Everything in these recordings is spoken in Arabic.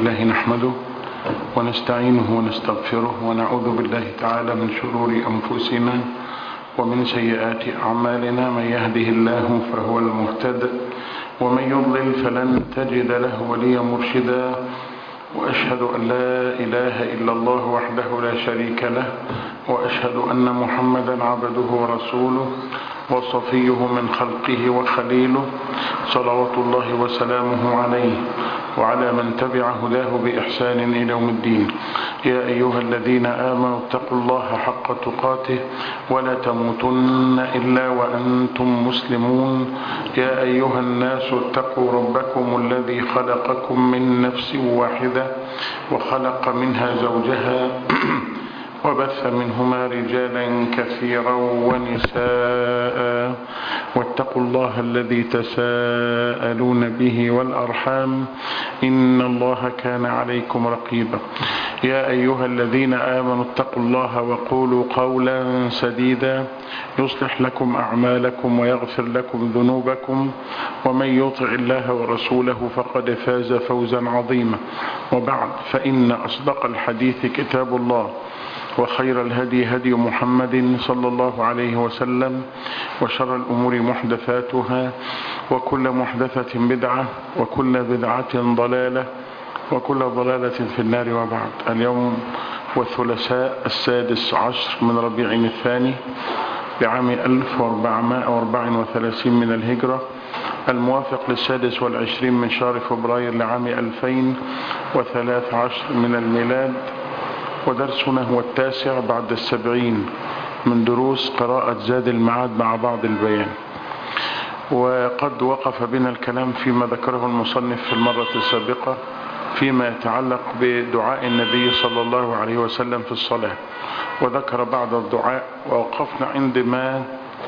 لله نحمده ونستعينه ونستغفره ونعوذ بالله تعالى من شرور أنفسنا ومن سيئات أعمالنا. من يهده الله فهو المهتد ومن يضلل فلن تجد له وليا مرشدا. وأشهد أن لا إله إلا الله وحده لا شريك له، وأشهد أن محمدا عبده ورسوله وصفيه من خلقه وخليله، صلوات الله وسلامه عليه وعلى من تبع هداه بإحسان إلى يوم الدين. يا أيها الذين آمنوا اتقوا الله حق تقاته ولا تموتن إلا وأنتم مسلمون. يا أيها الناس اتقوا ربكم الذي خلقكم من نفس واحدة وخلق منها زوجها وبث منهما رجالا كثيرا ونساء، واتقوا الله الذي تساءلون به والأرحام إن الله كان عليكم رقيبا. يا أيها الذين آمنوا اتقوا الله وقولوا قولا سديدا يصلح لكم أعمالكم ويغفر لكم ذنوبكم، ومن يطع الله ورسوله فقد فاز فوزا عظيما. وبعد، فإن أصدق الحديث كتاب الله، وخير الهدي هدي محمد صلى الله عليه وسلم، وشر الأمور محدثاتها، وكل محدثة بدعة، وكل بدعة ضلالة، وكل ضلالة في النار. وبعد، اليوم والثلاثاء 16 من ربيع الثاني بعام 1434 من الهجرة، الموافق 26 من شهر فبراير لعام 2013 من الميلاد. ودرسنا هو 9 بعد 70 من دروس قراءة زاد المعاد مع بعض البيان. وقد وقف بنا الكلام فيما ذكره المصنف في المرة السابقة فيما يتعلق بدعاء النبي صلى الله عليه وسلم في الصلاة، وذكر بعض الدعاء، ووقفنا عندما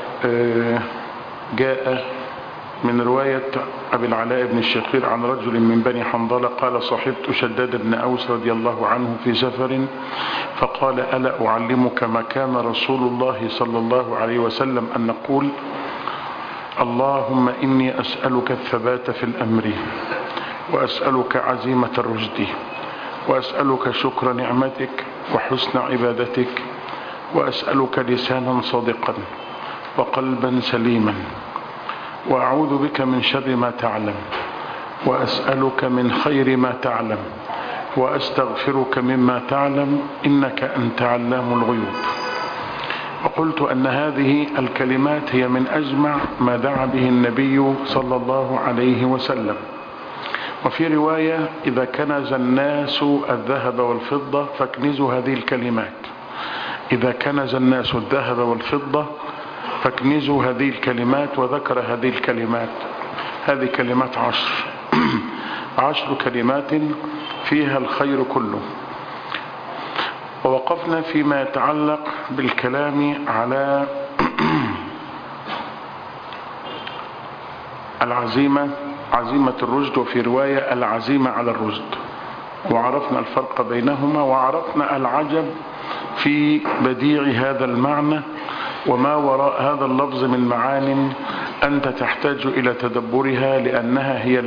جاء من رواية أبي العلاء بن الشقير عن رجل من بني حنظلة قال: صحبت شداد بن أوس رضي الله عنه في سفر، فقال: ألا أعلمك ما كان رسول الله صلى الله عليه وسلم أن نقول: اللهم إني أسألك الثبات في الأمر، وأسألك عزيمة الرشد، وأسألك شكر نعمتك وحسن عبادتك، وأسألك لسانا صادقا وقلبا سليما، وأعوذ بك من شر ما تعلم، وأسألك من خير ما تعلم، وأستغفرك مما تعلم، إنك أنت علام الغيوب. وقلت أن هذه الكلمات هي من أجمع ما دعا به النبي صلى الله عليه وسلم. وفي رواية: إذا كنز الناس الذهب والفضة فاكنزوا هذه الكلمات. إذا كنز الناس الذهب والفضة فاكنزوا هذه الكلمات. وذكر هذه الكلمات، هذه كلمات 10 كلمات فيها الخير كله. ووقفنا فيما يتعلق بالكلام على العزيمة، عزيمة الرشد، وفي رواية العزيمة على الرشد، وعرفنا الفرق بينهما، وعرفنا العجب في بديع هذا المعنى وما وراء هذا اللفظ من معان أنت تحتاج إلى تدبرها، لأنها هي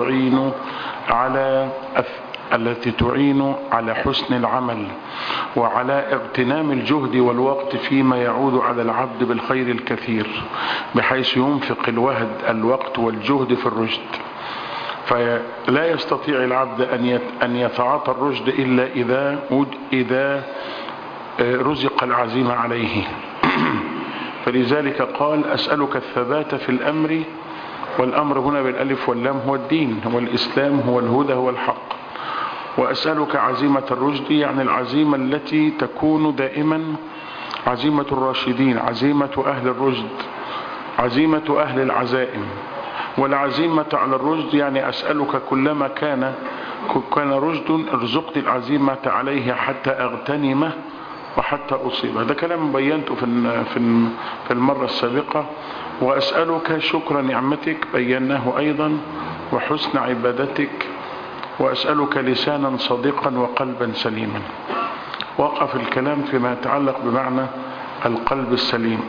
التي تعين على حسن العمل وعلى اغتنام الجهد والوقت فيما يعود على العبد بالخير الكثير، بحيث ينفق الوقت والجهد في الرشد. فلا يستطيع العبد أن يتعاطى الرشد إلا إذا رزق العزيمة عليه. فلذلك قال: أسألك الثبات في الأمر، والأمر هنا بالألف واللام هو الدين، هو الإسلام، هو الهدى، هو الحق. وأسألك عزيمة الرشد، يعني العزيمة التي تكون دائما عزيمة الراشدين، عزيمة أهل الرشد، عزيمة أهل العزائم. والعزيمة على الرشد يعني أسألك كلما كان رشد ارزقني العزيمة عليه حتى أغتنمه وحتى أصيب. هذا كلام بينته في المرة السابقة. وأسألك شكر نعمتك، بيناه أيضا، وحسن عبادتك، وأسألك لسانا صديقا وقلبا سليما. وقف الكلام فيما يتعلق بمعنى القلب السليم.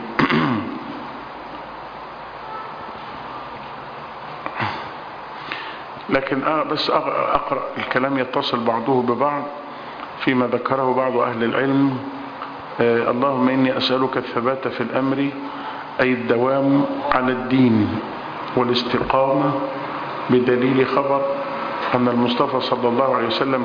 لكن بس أقرأ الكلام يتصل بعضه ببعض فيما ذكره بعض أهل العلم. اللهم إني أسألك الثبات في الأمر، أي الدوام على الدين والاستقامة، بدليل خبر أن المصطفى صلى الله عليه وسلم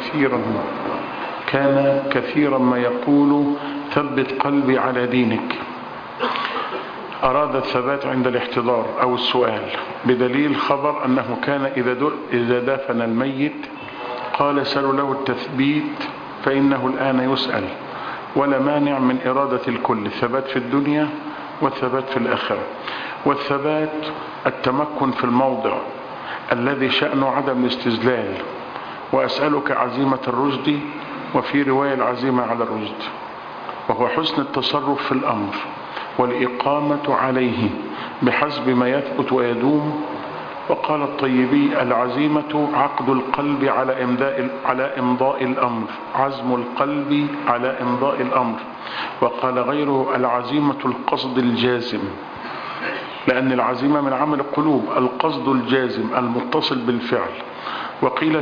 كان كثيرا ما يقول ثبت قلبي على دينك. أراد الثبات عند الاحتضار أو السؤال، بدليل خبر أنه كان إذا دفن الميت قال سلوا له التثبيت فإنه الآن يسأل. ولا مانع من إرادة الكل، الثبات في الدنيا والثبات في الآخرة. والثبات التمكن في الموضع الذي شأنه عدم الاستزلال. وأسألك عزيمة الرشد، وفي رواية العزيمة على الرشد، وهو حسن التصرف في الأمر والإقامة عليه بحسب ما يثبت ويدوم. وقال الطيبي: العزيمة عقد القلب على إمضاء الأمر، عزم القلب على إمضاء الأمر. وقال غيره: العزيمة القصد الجازم، لأن العزيمة من عمل القلوب، القصد الجازم المتصل بالفعل. وقيل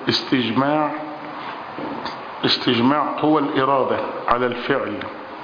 استجماع قوى الإرادة على الفعل،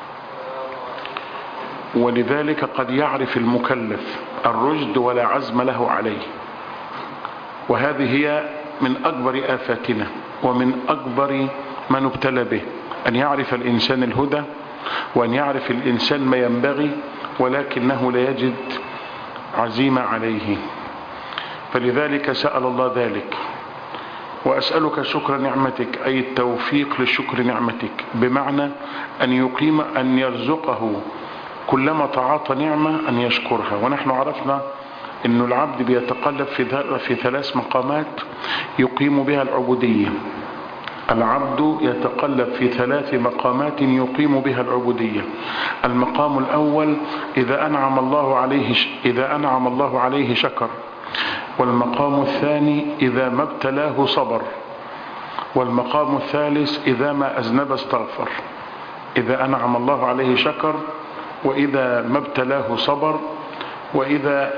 ولذلك قد يعرف المكلف الرشد ولا عزم له عليه. وهذه هي من أكبر آفاتنا ومن أكبر ما نبتلى به، أن يعرف الإنسان الهدى وأن يعرف الإنسان ما ينبغي ولكنه لا يجد عزيمة عليه. فلذلك سأل الله ذلك. وأسألك شكر نعمتك، أي التوفيق لشكر نعمتك، بمعنى أن يرزقه كلما تعاطى نعمة أن يشكرها. ونحن عرفنا أن العبد بيتقلب في 3 مقامات يقيم بها العبودية. العبد يتقلب في 3 مقامات يقيم بها العبودية. المقام الأول إذا أنعم الله عليه شكر. والمقام الثاني إذا ما ابتلاه صبر. والمقام الثالث إذا ما أذنب استغفر. إذا أنعم الله عليه شكر، وإذا ما ابتلاه صبر، وإذا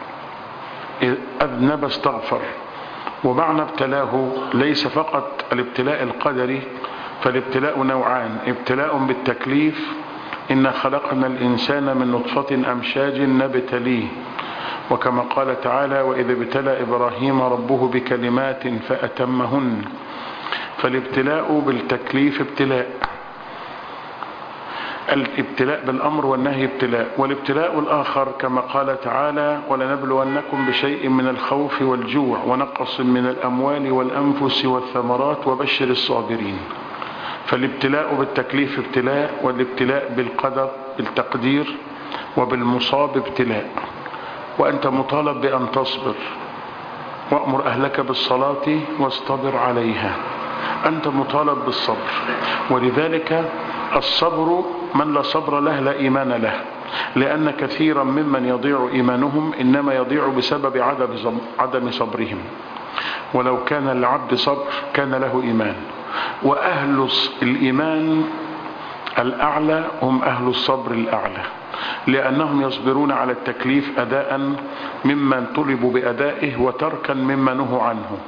أذنب استغفر. ومعنى ابتلاه ليس فقط الابتلاء القدري، فالابتلاء نوعان: ابتلاء بالتكليف، إنا خلقنا الإنسان من نطفة أمشاج نبتليه، وكما قال تعالى: وإذا ابتلى إبراهيم ربه بكلمات فأتمهن. فالابتلاء بالتكليف ابتلاء، الابتلاء بالأمر والنهي ابتلاء. والابتلاء الآخر كما قال تعالى: ولنبلونكم بشيء من الخوف والجوع ونقص من الأموال والأنفس والثمرات وبشر الصابرين. فالابتلاء بالتكليف ابتلاء، والابتلاء بالقدر بالتقدير وبالمصاب ابتلاء. وأنت مطالب بأن تصبر، وأمر أهلك بالصلاة واصطبر عليها. أنت مطالب بالصبر، ولذلك الصبر من لا صبر له لا إيمان له، لأن كثيرا ممن يضيع إيمانهم إنما يضيع بسبب عدم صبرهم. ولو كان للعبد صبر كان له إيمان. وأهل الإيمان الأعلى هم أهل الصبر الأعلى، لأنهم يصبرون على التكليف أداء ممن طلبوا بأدائه وتركا مما نهوا عنه.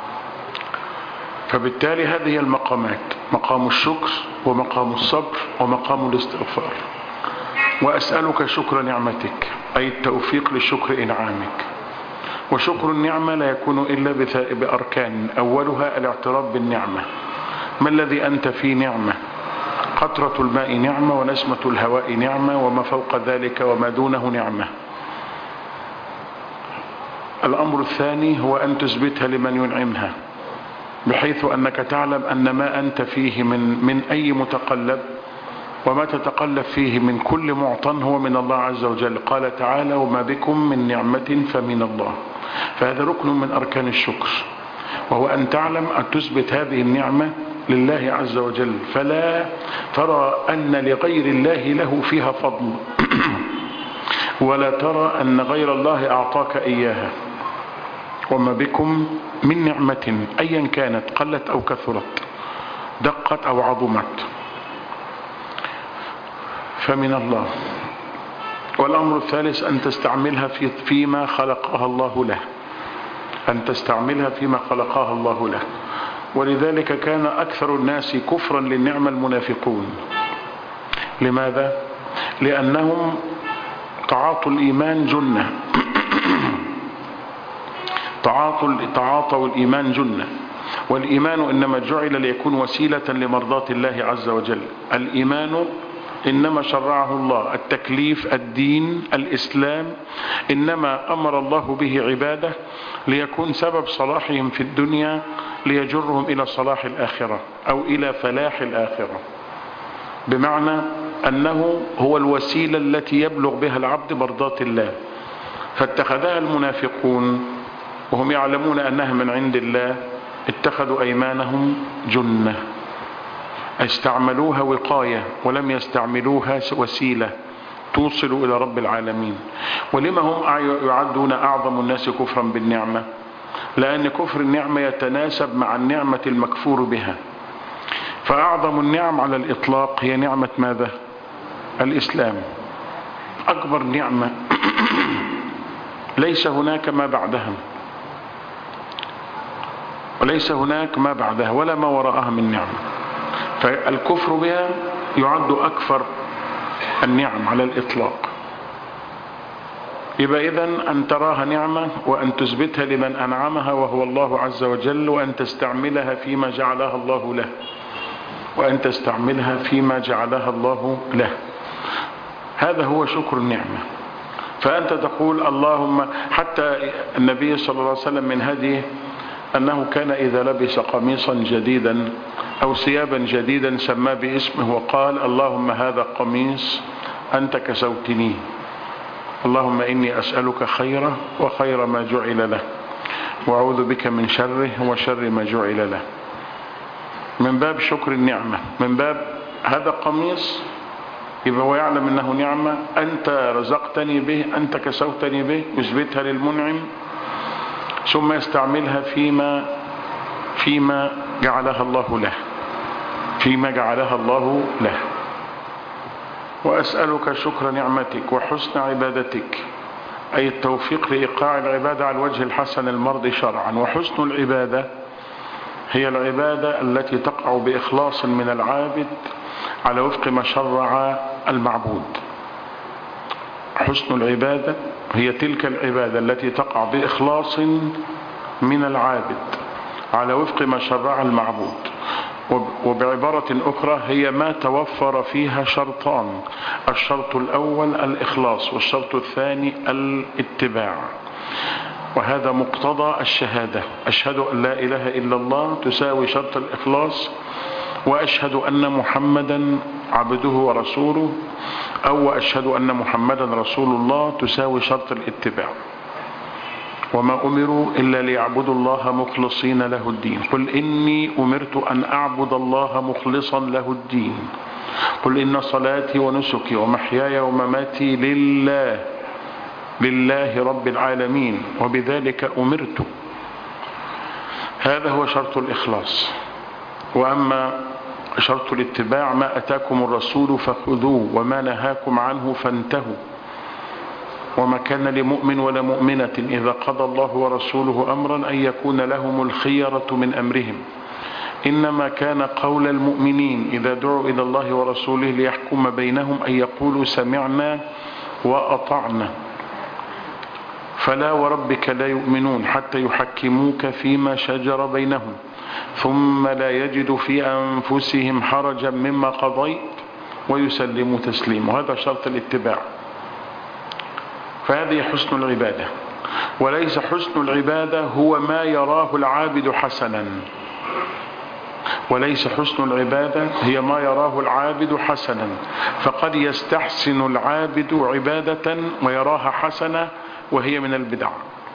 فبالتالي هذه المقامات: مقام الشكر، ومقام الصبر، ومقام الاستغفار. وأسألك شكر نعمتك، أي التوفيق لشكر إنعامك. وشكر النعمة لا يكون إلا بأركان، أولها الاعتراف بالنعمة. ما الذي أنت في نعمة؟ قطرة الماء نعمة، ونسمة الهواء نعمة، وما فوق ذلك وما دونه نعمة. الأمر الثاني هو أن تثبتها لمن ينعمها، بحيث أنك تعلم أن ما أنت فيه من أي متقلب وما تتقلب فيه من كل معطى هو من الله عز وجل. قال تعالى: وما بكم من نعمة فمن الله. فهذا ركن من أركان الشكر، وهو أن تعلم أن تثبت هذه النعمة لله عز وجل، فلا ترى أن لغير الله له فيها فضل ولا ترى أن غير الله أعطاك إياها. وما بكم من نعمة أيا كانت، قلت أو كثرت، دقت أو عظمت، فمن الله. والأمر الثالث أن تستعملها فيما خلقها الله له. أن تستعملها فيما خلقها الله له. ولذلك كان أكثر الناس كفرا للنعمة المنافقون. لماذا؟ لأنهم تعاطوا الإيمان جنة تعاطوا الإيمان جنة، والإيمان إنما جعل ليكون وسيلة لمرضاة الله عز وجل. الإيمان إنما شرعه الله، التكليف، الدين، الإسلام، إنما أمر الله به عباده ليكون سبب صلاحهم في الدنيا، ليجرهم إلى صلاح الآخرة أو إلى فلاح الآخرة، بمعنى أنه هو الوسيلة التي يبلغ بها العبد مرضاة الله. فاتخذها المنافقون وهم يعلمون أنها من عند الله، اتخذوا أيمانهم جنة، استعملوها وقاية ولم يستعملوها وسيلة توصل إلى رب العالمين. ولما هم يعدون أعظم الناس كفرا بالنعمة؟ لأن كفر النعمة يتناسب مع النعمة المكفور بها. فأعظم النعم على الإطلاق هي نعمة ماذا؟ الإسلام، أكبر نعمة ليس هناك ما بعدها، وليس هناك ما بعدها ولا ما وراءها من نعمة. فالكفر بها يعد أكثر النعم على الإطلاق. يبقى إذن أن تراها نعمة وأن تثبتها لمن أنعمها وهو الله عز وجل، وأن تستعملها فيما جعلها الله له، وأن تستعملها فيما جعلها الله له. هذا هو شكر النعمة. فأنت تقول اللهم، حتى النبي صلى الله عليه وسلم من هديه أنه كان إذا لبس قميصا جديدا أو ثيابا جديدا سماه باسمه وقال اللهم هذا قميص أنت كسوتنيه، اللهم إني أسألك خيره وخير ما جعل له، وأعوذ بك من شره وشر ما جعل له. من باب شكر النعمة، من باب هذا قميص، يبقى هو يعلم أنه نعمة، أنت رزقتني به، أنت كسوتني به، يثبتها للمنعم، ثم يستعملها فيما جعلها الله له، فيما جعلها الله له. وأسألك شكر نعمتك وحسن عبادتك، أي التوفيق لإيقاع العبادة على الوجه الحسن المرضي شرعا. وحسن العبادة هي العبادة التي تقع بإخلاص من العابد على وفق ما شرع المعبود. حسن العبادة هي تلك العبادة التي تقع بإخلاص من العابد على وفق ما شرع المعبود. وبعبارة أخرى هي ما توفر فيها شرطان: الشرط الأول الإخلاص، والشرط الثاني الاتباع. وهذا مقتضى الشهادة. أشهد أن لا إله إلا الله تساوي شرط الإخلاص، وأشهد أن محمدا عبده ورسوله، أو أشهد أن محمدا رسول الله تساوي شرط الاتباع. وما أمروا إلا ليعبدوا الله مخلصين له الدين. قل إني أمرت أن أعبد الله مخلصا له الدين. قل إن صلاتي ونسكي ومحياي ومماتي لله رب العالمين وبذلك أمرت. هذا هو شرط الإخلاص. وأما شرط الاتباع: ما أتاكم الرسول فخذوه وما نهاكم عنه فانتهوا. وما كان لمؤمن ولا مؤمنة إذا قضى الله ورسوله أمرا أن يكون لهم الخيرة من أمرهم، إنما كان قول المؤمنين إذا دعوا إلى الله ورسوله ليحكم بينهم أن يقولوا سمعنا وأطعنا. فلا وربك لا يؤمنون حتى يحكموك فيما شجر بينهم ثم لا يجدوا في أنفسهم حرجا مما قضيت ويسلموا تسليما. وهذا شرط الاتباع. فهذه حسن العبادة. وليس حسن العبادة هو ما يراه العابد حسنا، وليس حسن العبادة هي ما يراه العابد حسنا. فقد يستحسن العابد عبادة ويراها حسنة وهي من البدع،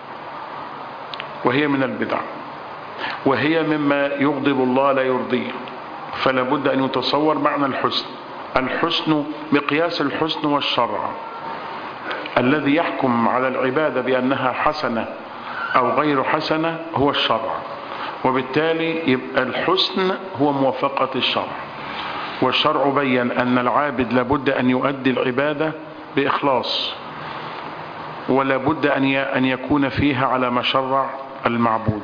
وهي مما يغضب الله لا يرضيه. فلا بد أن يتصور معنى الحسن. الحسن مقياس الحسن والشرع الذي يحكم على العبادة بأنها حسنة أو غير حسنة هو الشرع. وبالتالي يبقى الحسن هو موافقة الشرع. والشرع بيّن أن العابد لابد أن يؤدي العبادة بإخلاص، ولا بد أن يكون فيها على ما شرع المعبود.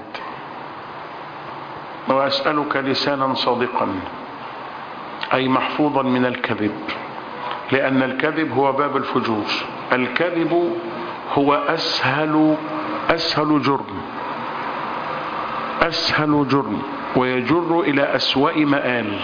وأسألك لسانا صادقا، أي محفوظا من الكذب، لأن الكذب هو باب الفجور. الكذب هو أسهل جرم ويجر إلى أسوأ مآل.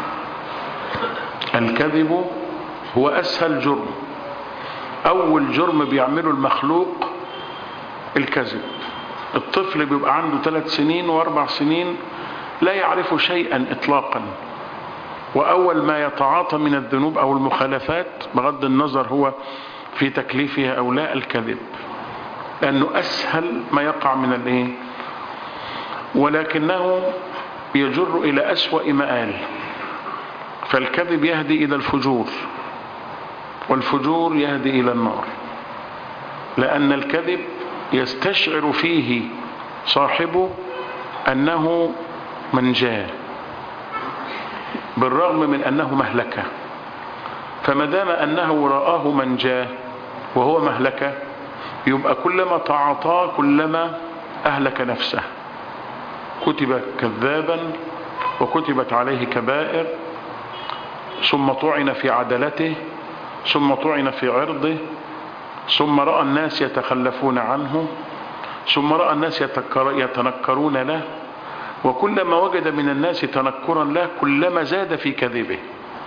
الكذب هو أسهل جرم. أول جرم بيعمله المخلوق الكذب. الطفل بيبقى عنده 3 سنين و4 سنين لا يعرف شيئا إطلاقا، وأول ما يتعاطى من الذنوب أو المخالفات بغض النظر هو في تكليفها أو لا الكذب، لأنه أسهل ما يقع من الإيه، ولكنه يجر إلى أسوأ مآل. فالكذب يهدي إلى الفجور، والفجور يهدي إلى النار، لأن الكذب يستشعر فيه صاحبه أنه منجاه بالرغم من أنه مهلكة. فما دام أنه رآه منجاه وهو مهلكة، يبقى كلما تعاطاه كلما أهلك نفسه. كتب كذابا وكتبت عليه كبائر، ثم طعن في عدلته، ثم طعن في عرضه، ثم رأى الناس يتخلفون عنه، ثم رأى الناس يتنكرون له، وكلما وجد من الناس تنكرا له كلما زاد في كذبه.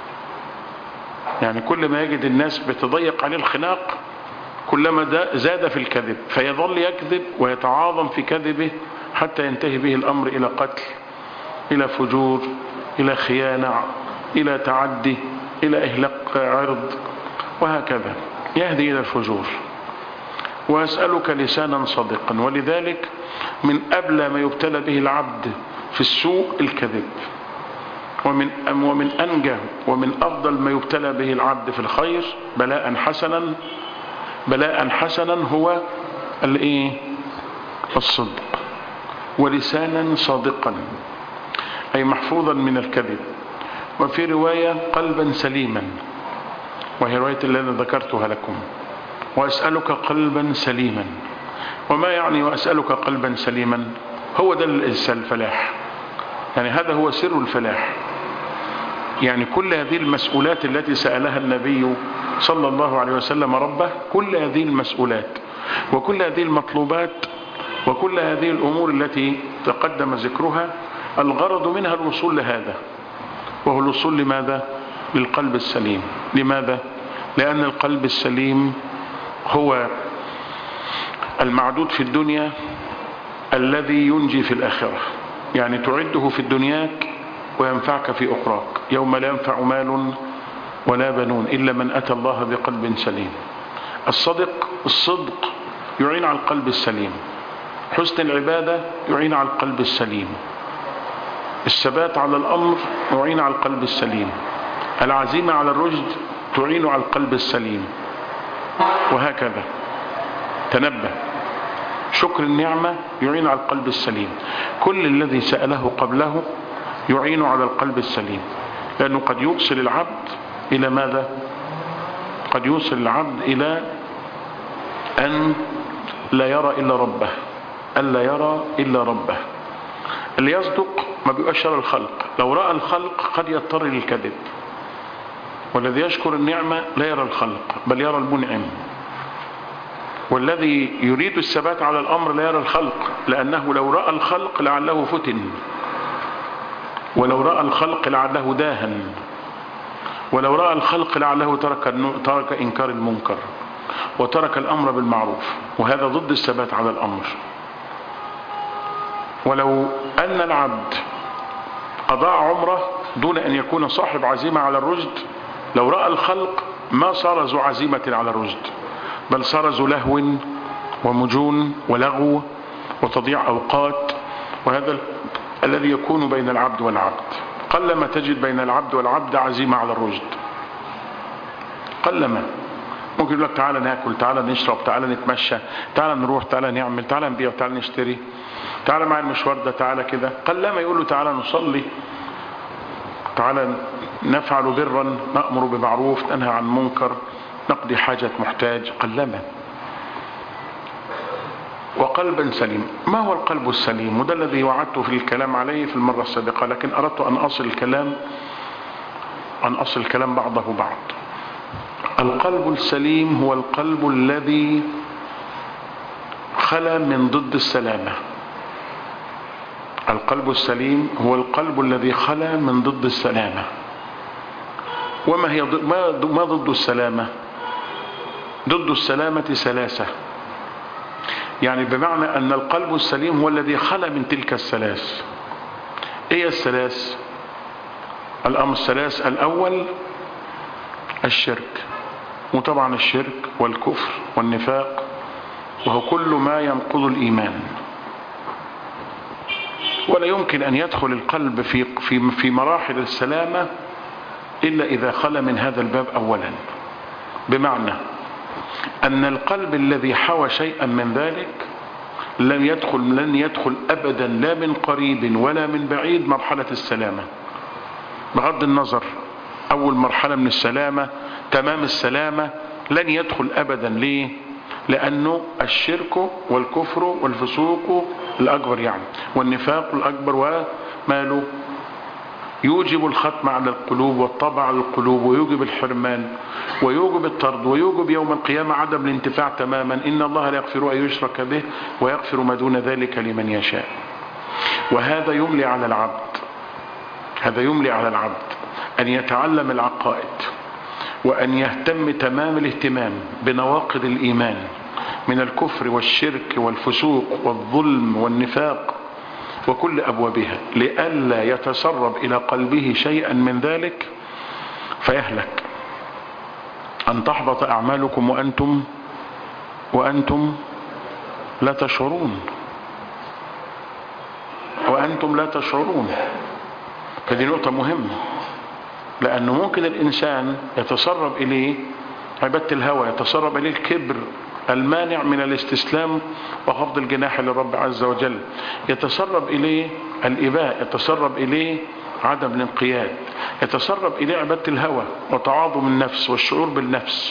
يعني كل ما يجد الناس بتضيق عليه الخناق كلما زاد في الكذب، فيظل يكذب ويتعاظم في كذبه حتى ينتهي به الأمر إلى قتل، إلى فجور، إلى خيانة، إلى تعدي، إلى إهلاك عرض، وهكذا يهدي إلى الفجور. وأسألك لسانا صادقا. ولذلك من أبلى ما يبتلى به العبد في السوء الكذب، ومن أنجى ومن أفضل ما يبتلى به العبد في الخير بلاء حسنا هو الصدق. ولسانا صادقا أي محفوظا من الكذب. وفي رواية قلبا سليما، وهي رواية التي ذكرتها لكم. وأسألك قلبا سليما. وما يعني وأسألك قلبا سليما؟ هو ده الفلاح، يعني هذا هو سر الفلاح. يعني كل هذه المسؤولات التي سألها النبي صلى الله عليه وسلم ربه، كل هذه المسؤولات وكل هذه المطلوبات وكل هذه الأمور التي تقدم ذكرها، الغرض منها الوصول لهذا، وهو الوصول لماذا؟ للقلب السليم. لماذا؟ لأن القلب السليم هو المعدود في الدنيا الذي ينجي في الآخرة. يعني تعده في دنياك وينفعك في أخراك، يوم لا ينفع مال ولا بنون إلا من أتى الله بقلب سليم. الصدق يعين على القلب السليم. حسن العبادة يعين على القلب السليم. الثبات على الأمر يعين على القلب السليم. العزيمة على الرشد تعين على القلب السليم، وهكذا. تنبه. شكر النعمة يعين على القلب السليم. كل الذي سأله قبله يعين على القلب السليم، لأنه قد يوصل العبد إلى ماذا؟ قد يوصل العبد إلى أن لا يرى إلا ربه، ألا يرى إلا ربه. اللي يصدق ما بيبقاش يرى الخلق، لو رأى الخلق قد يضطر للكذب. والذي يشكر النعمة لا يرى الخلق بل يرى المنعم. والذي يريد الثبات على الأمر لا يرى الخلق، لأنه لو رأى الخلق لعله فتن، ولو رأى الخلق لعله داهن، ولو رأى الخلق لعله ترك إنكار المنكر وترك الأمر بالمعروف، وهذا ضد الثبات على الأمر. ولو أن العبد أضاع عمره دون أن يكون صاحب عزيمة على الرشد، لو رأى الخلق ما صار ذو عزيمة على الرشد، بل صار ذو لهو ومجون ولغو وتضييع أوقات. وهذا الذي يكون بين العبد والعبد. قلما تجد بين العبد والعبد عزيمة على الرشد، قلما. ممكن يقول لك تعالى ناكل، تعالى نشرب، تعالى نتمشى، تعالى نروح، تعالى نعمل، تعالى نبيع، تعالى نشتري، تعالى مع المشوار ده، تعالى كده. قلما يقول له تعالى نصلي، تعالى نفعل برا، نأمر بمعروف، ننهى عن منكر، نقضي حاجة محتاج. قلما. وقلبا سليم. ما هو القلب السليم؟ وده الذي وعدت في الكلام عليه في المرة السابقة، لكن أردت أن أصل الكلام بعضه بعض. القلب السليم هو القلب الذي خلا من ضد السلامة. القلب السليم هو القلب الذي خلا من ضد السلامة. وما هي ما ضد السلامة؟ ضد السلامة ثلاثة، يعني بمعنى أن القلب السليم هو الذي خلا من تلك الثلاث. إيه الثلاث؟ الأمر الثلاث: الأول الشرك، وطبعا الشرك والكفر والنفاق وهو كل ما ينقض الإيمان، ولا يمكن أن يدخل القلب في مراحل السلامة إلا إذا خلا من هذا الباب أولا. بمعنى أن القلب الذي حوى شيئا من ذلك لن يدخل أبدا لا من قريب ولا من بعيد مرحلة السلامة، بغض النظر أول مرحلة من السلامة تمام السلامة لن يدخل أبدا. ليه؟ لأنه الشرك والكفر والفسوق الأكبر يعني والنفاق الأكبر وماله يوجب الختم على القلوب والطبع على القلوب، ويوجب الحرمان ويوجب الطرد ويوجب يوم القيامة عدم الانتفاع تماما. إن الله لا يغفر أن يشرك به ويغفر ما دون ذلك لمن يشاء. وهذا يملي على العبد أن يتعلم العقائد وأن يهتم تمام الاهتمام بنواقض الإيمان من الكفر والشرك والفسوق والظلم والنفاق وكل أبوابها، لئلا يتسرب إلى قلبه شيئا من ذلك فيهلك. أن تحبط أعمالكم وأنتم لا تشعرون. فدي نقطة مهمة، لأنه ممكن الإنسان يتسرب إليه عبادة الهوى، يتسرب إليه الكبر المانع من الاستسلام وخفض الجناح للرب عز وجل، يتسرب إليه الإباء، يتسرب إليه عدم الانقياد، يتسرب إليه عبادة الهوى وتعاظم النفس والشعور بالنفس.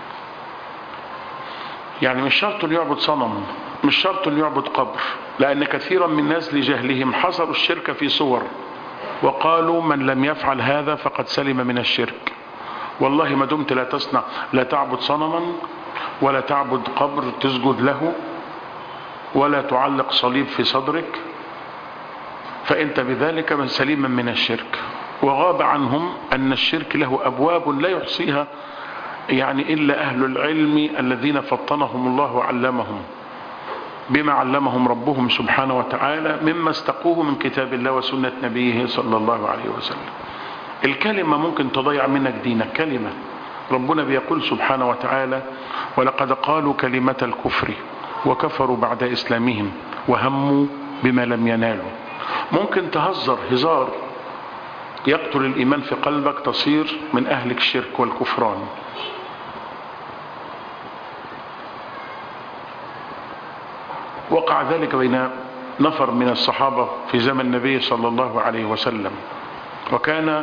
يعني مش شرط أن يعبد صنم، مش شرط أن يعبد قبر، لأن كثيرا من الناس لجهلهم حصروا الشرك في صور وقالوا من لم يفعل هذا فقد سلم من الشرك. والله ما دمت لا تعبد صنما ولا تعبد قبر تسجد له ولا تعلق صليب في صدرك فأنت بذلك سليما من الشرك. وغاب عنهم أن الشرك له أبواب لا يحصيها يعني إلا أهل العلم الذين فطنهم الله وعلمهم بما علمهم ربهم سبحانه وتعالى مما استقوه من كتاب الله وسنة نبيه صلى الله عليه وسلم. الكلمة ممكن تضيع منك دينك، كلمة. ربنا بيقول سبحانه وتعالى: ولقد قالوا كلمة الكفر وكفروا بعد إسلامهم وهموا بما لم ينالوا. ممكن تهزر هزار يقتل الإيمان في قلبك، تصير من أهل الشرك والكفران. وقع ذلك بين نفر من الصحابة في زمن النبي صلى الله عليه وسلم، وكان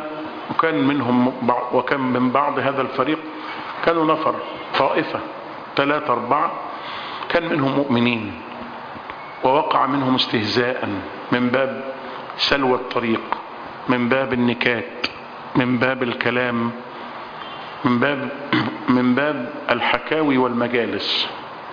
من بعض هذا الفريق كانوا نفر طائفة 3-4 كان منهم مؤمنين، ووقع منهم استهزاء من باب سلوى الطريق، من باب النكات، من باب الكلام، من باب الحكاوي والمجالس،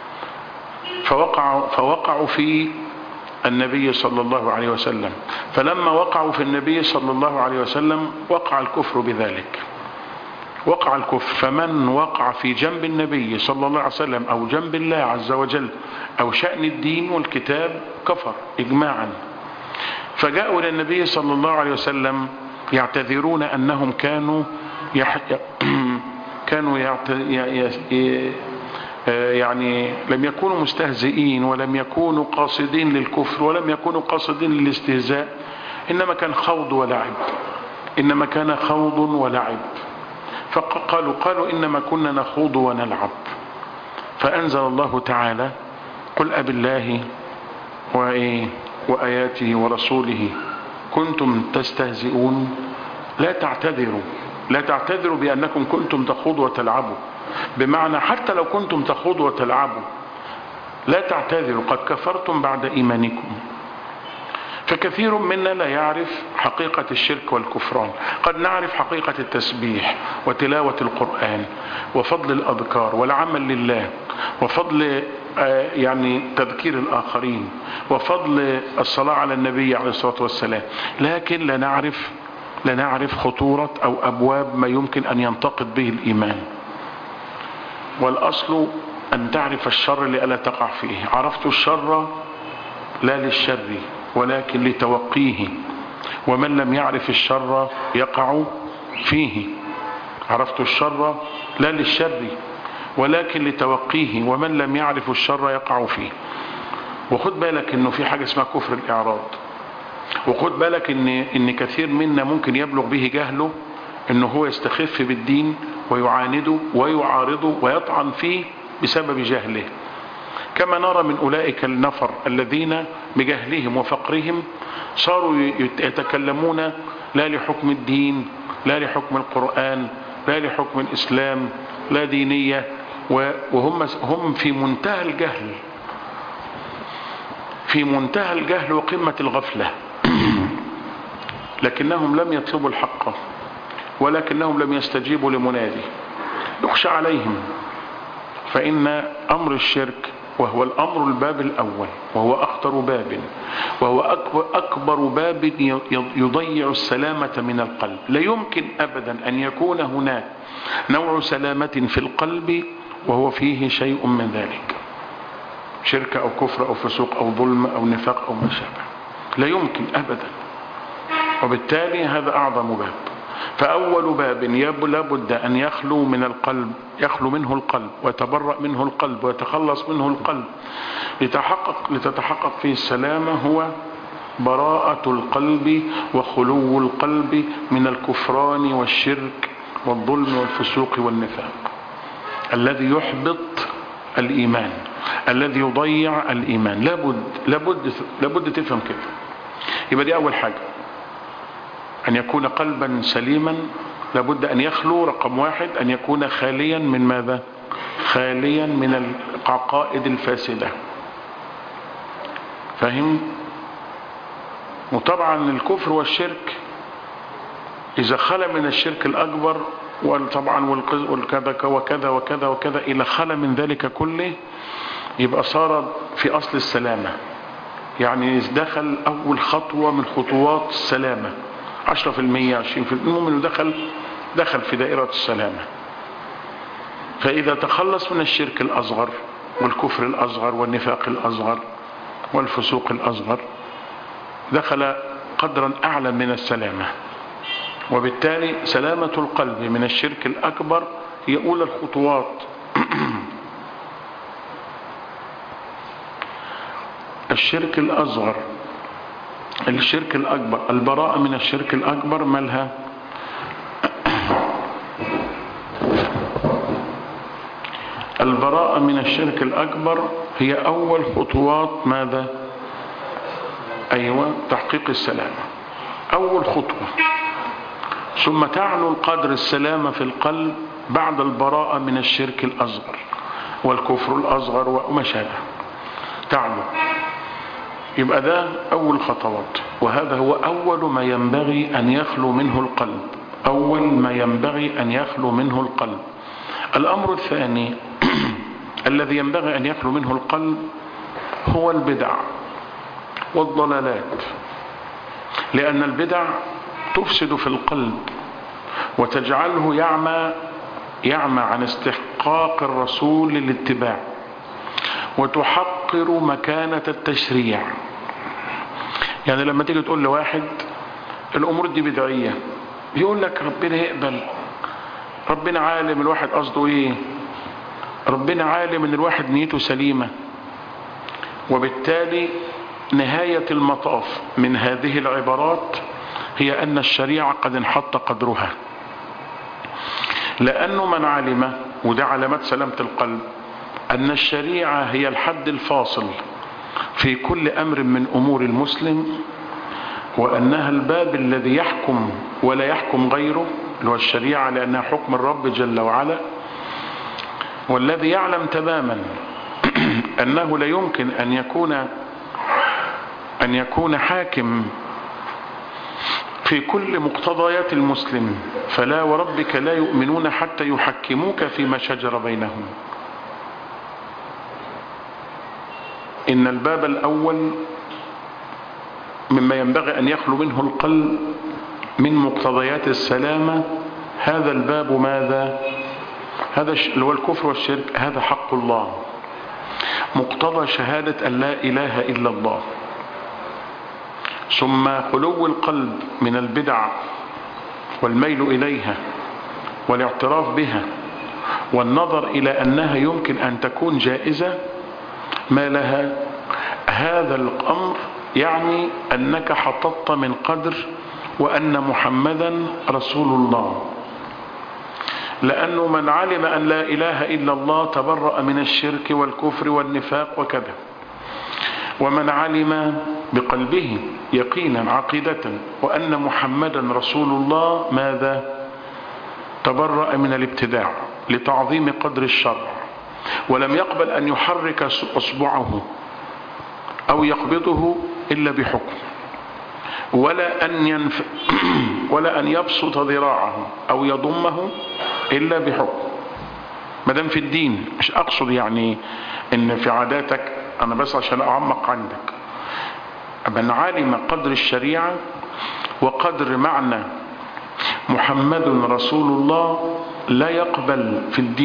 فوقعوا في النبي صلى الله عليه وسلم. فلما وقعوا في النبي صلى الله عليه وسلم وقع الكفر بذلك، وقع الكفر. فمن وقع في جنب النبي صلى الله عليه وسلم أو جنب الله عز وجل أو شأن الدين والكتاب كفر إجماعا. فجاءوا إلى النبي صلى الله عليه وسلم يعتذرون أنهم يعني لم يكونوا مستهزئين ولم يكونوا قاصدين للكفر ولم يكونوا قاصدين للاستهزاء، إنما كان خوض ولعب. فقالوا إنما كنا نخوض ونلعب. فأنزل الله تعالى: قل أب الله وآياته ورسوله كنتم تستهزئون لا تعتذروا بأنكم كنتم تخوضوا وتلعبوا. بمعنى حتى لو كنتم تخوضوا وتلعبوا لا تعتذروا قد كفرتم بعد إيمانكم. فكثير منا لا يعرف حقيقة الشرك والكفران. قد نعرف حقيقة التسبيح وتلاوة القرآن وفضل الأذكار والعمل لله وفضل يعني تذكير الآخرين وفضل الصلاة على النبي عليه الصلاة والسلام، لكن لا نعرف خطورة أو أبواب ما يمكن أن ينتقد به الإيمان. والأصل أن تعرف الشر لئلا تقع فيه. عرفت الشر لا للشر ولكن لتوقيه، ومن لم يعرف الشر يقع فيه. عرفت الشر لا للشر ولكن لتوقيه، ومن لم يعرف الشر يقع فيه. وخد بالك انه في حاجة اسمها كفر الإعراض، وخد بالك ان كثير منا ممكن يبلغ به جهله انه هو يستخف بالدين ويعانده ويعارضه ويطعن فيه بسبب جهله، كما نرى من أولئك النفر الذين بجهلهم وفقرهم صاروا يتكلمون لا لحكم الدين، لا لحكم القرآن، لا لحكم الإسلام، لا دينية، وهم في منتهى الجهل، في منتهى الجهل وقمة الغفلة. لكنهم لم يطلبوا الحق ولكنهم لم يستجيبوا لمنادي. يخشى عليهم، فإن أمر الشرك وهو الأمر الباب الأول وهو أخطر باب وهو أكبر باب يضيع السلامة من القلب. لا يمكن أبدا أن يكون هناك نوع سلامة في القلب وهو فيه شيء من ذلك، شرك أو كفر أو فسوق أو ظلم أو نفاق أو ما شابه، لا يمكن أبدا. وبالتالي هذا أعظم باب. فأول باب لابد أن يخلو من القلب، يخلو منه القلب ويتبرأ منه القلب ويتخلص منه القلب لتتحقق فيه السلامة، هو براءة القلب وخلو القلب من الكفران والشرك والظلم والفسوق والنفاق الذي يحبط الإيمان، الذي يضيع الإيمان. لابد تفهم كده. يبقى دي أول حاجة، أن يكون قلبا سليما لابد أن يخلو. رقم واحد أن يكون خاليا من ماذا؟ خاليا من العقائد الفاسدة. فهم؟ وطبعا الكفر والشرك إذا خلى من الشرك الأكبر وطبعا والكذا وكذا وكذا وكذا إلى خلى من ذلك كله، يبقى صار في أصل السلامة. يعني دخل أول خطوة من خطوات السلامة، 10% 20%، المهم دخل في دائرة السلامة. فإذا تخلص من الشرك الأصغر والكفر الأصغر والنفاق الأصغر والفسوق الأصغر دخل قدرا أعلى من السلامة. وبالتالي سلامة القلب من الشرك الأكبر هي أولى الخطوات. الشرك الأصغر، الشرك الأكبر، البراءة من الشرك الأكبر مالها؟ البراءة من الشرك الأكبر هي أول خطوات ماذا؟ أيوة، تحقيق السلامة، أول خطوة. ثم تعلو القدر السلامة في القلب بعد البراءة من الشرك الأصغر والكفر الأصغر وما شابه، تعلو. يبقى ده أول خطوات، وهذا هو أول ما ينبغي أن يخلو منه القلب، أول ما ينبغي أن يخلو منه القلب. الأمر الثاني الذي ينبغي أن يخلو منه القلب هو البدع والضلالات، لأن البدع تفسد في القلب وتجعله يعمى عن استحقاق الرسول للاتباع، وتحقر مكانة التشريع. يعني لما تيجي تقول لواحد الأمور دي بدعية، يقول لك ربنا يقبل، ربنا عالم الواحد قصده ايه، ربنا عالم ان الواحد نيته سليمة. وبالتالي نهاية المطاف من هذه العبارات هي أن الشريعة قد انحط قدرها، لأنه من علم، وده علامات سلامة القلب، أن الشريعة هي الحد الفاصل في كل أمر من أمور المسلم، وأنها الباب الذي يحكم ولا يحكم غيره، اللي هو الشريعة، لأنها حكم الرب جل وعلا. والذي يعلم تماما أنه لا يمكن أن يكون حاكم في كل مقتضيات المسلم، فلا وربك لا يؤمنون حتى يحكموك فيما شجر بينهم. إن الباب الأول مما ينبغي أن يخلو منه القلب من مقتضيات السلامة، هذا الباب ماذا؟ هذا اللي هو الكفر والشرك، هذا حق الله، مقتضى شهادة أن لا إله إلا الله. ثم خلو القلب من البدع والميل إليها والاعتراف بها والنظر إلى أنها يمكن أن تكون جائزة ما لها. هذا الأمر يعني أنك حططت من قدر وأن محمدا رسول الله، لأنه من علم أن لا إله إلا الله تبرأ من الشرك والكفر والنفاق وكذا. ومن علم بقلبه يقينا عقيدة وأن محمدا رسول الله ماذا؟ تبرأ من الابتداع لتعظيم قدر الشرع، ولم يقبل أن يحرك أصبعه أو يقبضه إلا بحكم، ولا أن يبسط ذراعه أو يضمه إلا بحكم. مدام في الدين، مش أقصد يعني إن في عاداتك، أنا بس عشان أعمق عندك. من علم قدر الشريعة وقدر معنى محمد رسول الله لا يقبل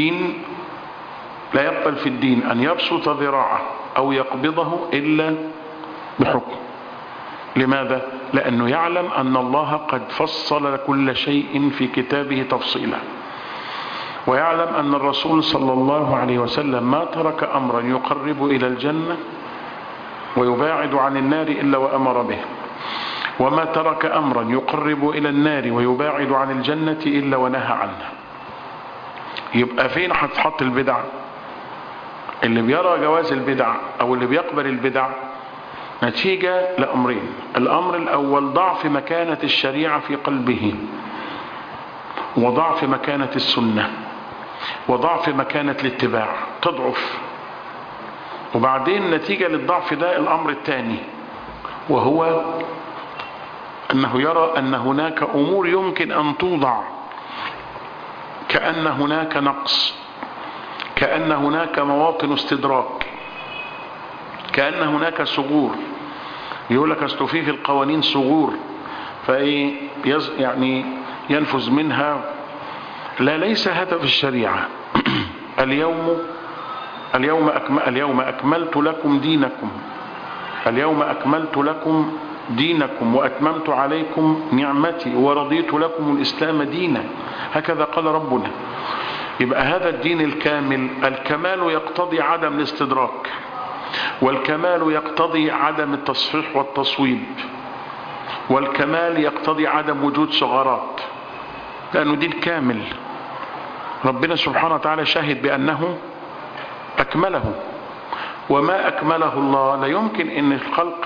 في الدين أن يبسط ذراعه أو يقبضه إلا بحكم. لماذا؟ لأنه يعلم أن الله قد فصل كل شيء في كتابه تفصيلا، ويعلم أن الرسول صلى الله عليه وسلم ما ترك أمرا يقرب إلى الجنة ويباعد عن النار إلا وأمر به، وما ترك أمرا يقرب إلى النار ويباعد عن الجنة إلا ونهى عنه. يبقى فين هتحط البدع؟ اللي بيرى جواز البدع أو اللي بيقبل البدع نتيجة لأمرين. الأمر الأول ضعف مكانة الشريعة في قلبه، وضعف مكانة السنة، وضعف مكانة الاتباع، تضعف. وبعدين نتيجة للضعف ده الأمر الثاني، وهو أنه يرى أن هناك أمور يمكن أن توضع، كأن هناك نقص، كأن هناك مواطن استدراك، كأن هناك ثغور. يقول لك أصل في القوانين ثغور فإيه يعني ينفذ منها. لا، ليس هذا في الشريعة. اليوم أكملت لكم دينكم، اليوم أكملت لكم دينكم وأتممت عليكم نعمتي ورضيت لكم الإسلام دينا، هكذا قال ربنا. يبقى هذا الدين الكامل، الكمال يقتضي عدم الاستدراك، والكمال يقتضي عدم التصحيح والتصويب، والكمال يقتضي عدم وجود ثغرات، لأنه دين كامل. ربنا سبحانه وتعالى شهد بأنه أكمله، وما أكمله الله لا يمكن أن الخلق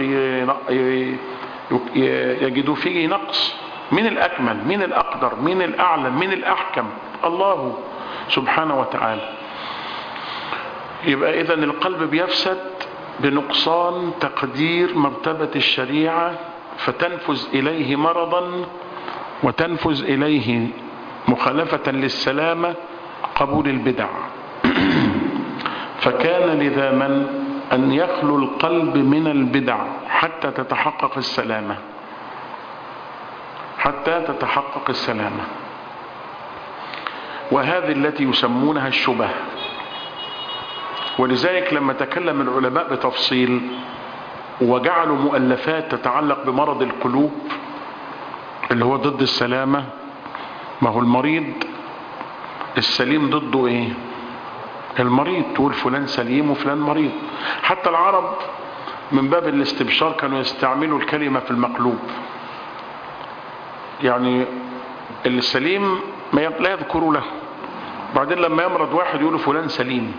يجدوا فيه نقص. من الأكمل، من الأقدر، من الأعلم، من الأحكم؟ الله سبحانه وتعالى. يبقى إذن القلب بيفسد بنقصان تقدير مرتبة الشريعة، فتنفذ إليه مرضا وتنفذ إليه مخالفة للسلامة قبول البدع. فكان لزاما أن يخلو القلب من البدع حتى تتحقق السلامة، حتى تتحقق السلامة. وهذه التي يسمونها الشبه. ولذلك لما تكلم العلماء بتفصيل وجعلوا مؤلفات تتعلق بمرض القلوب اللي هو ضد السلامة، ما هو المريض السليم ضده ايه؟ المريض. تقول فلان سليم وفلان مريض. حتى العرب من باب الاستبشار كانوا يستعملوا الكلمة في المقلوب، يعني السليم لا يذكروا له، بعدين لما يمرض واحد يقولوا فلان سليم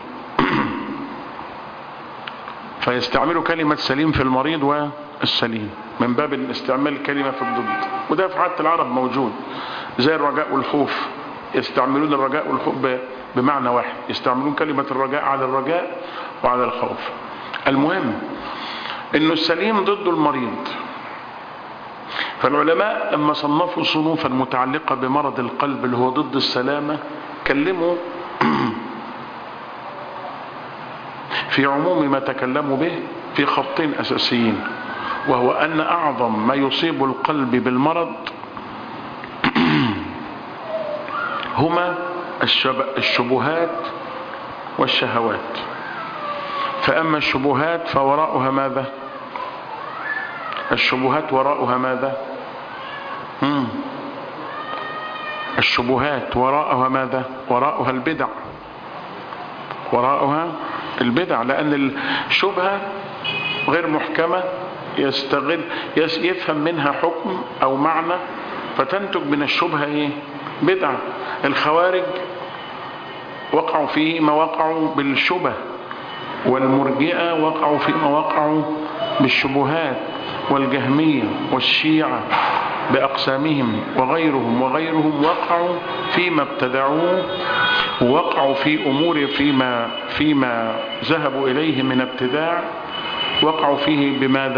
فيستعملوا كلمة سليم في المريض والسليم من باب استعمال الكلمة في الضد. وده في عادة العرب موجود، زي الرجاء والخوف، يستعملون الرجاء والخوف بمعنى واحد، يستعملون كلمة الرجاء على الرجاء وعلى الخوف. المهم انه السليم ضد المريض. فالعلماء لما صنفوا صنوفا متعلقة بمرض القلب اللي هو ضد السلامة كلموا في عموم ما تكلموا به في خطين أساسيين، وهو أن أعظم ما يصيب القلب بالمرض هما الشبهات والشهوات. فأما الشبهات فوراءها ماذا؟ الشبهات وراءها ماذا؟ الشبهات وراءها ماذا؟ وراءها البدع. وراءها البدع، لأن الشبهة غير محكمة يفهم منها حكم أو معنى فتنتج من الشبهة ايه؟ بدعة. الخوارج وقعوا فيما وقعوا بالشبه، والمرجئة وقعوا فيما وقعوا بالشبهات، والجهمية والشيعة بأقسامهم وغيرهم وقعوا فيما ابتدعوه، ووقعوا في أمور فيما ذهبوا إليه من ابتداع، وقعوا فيه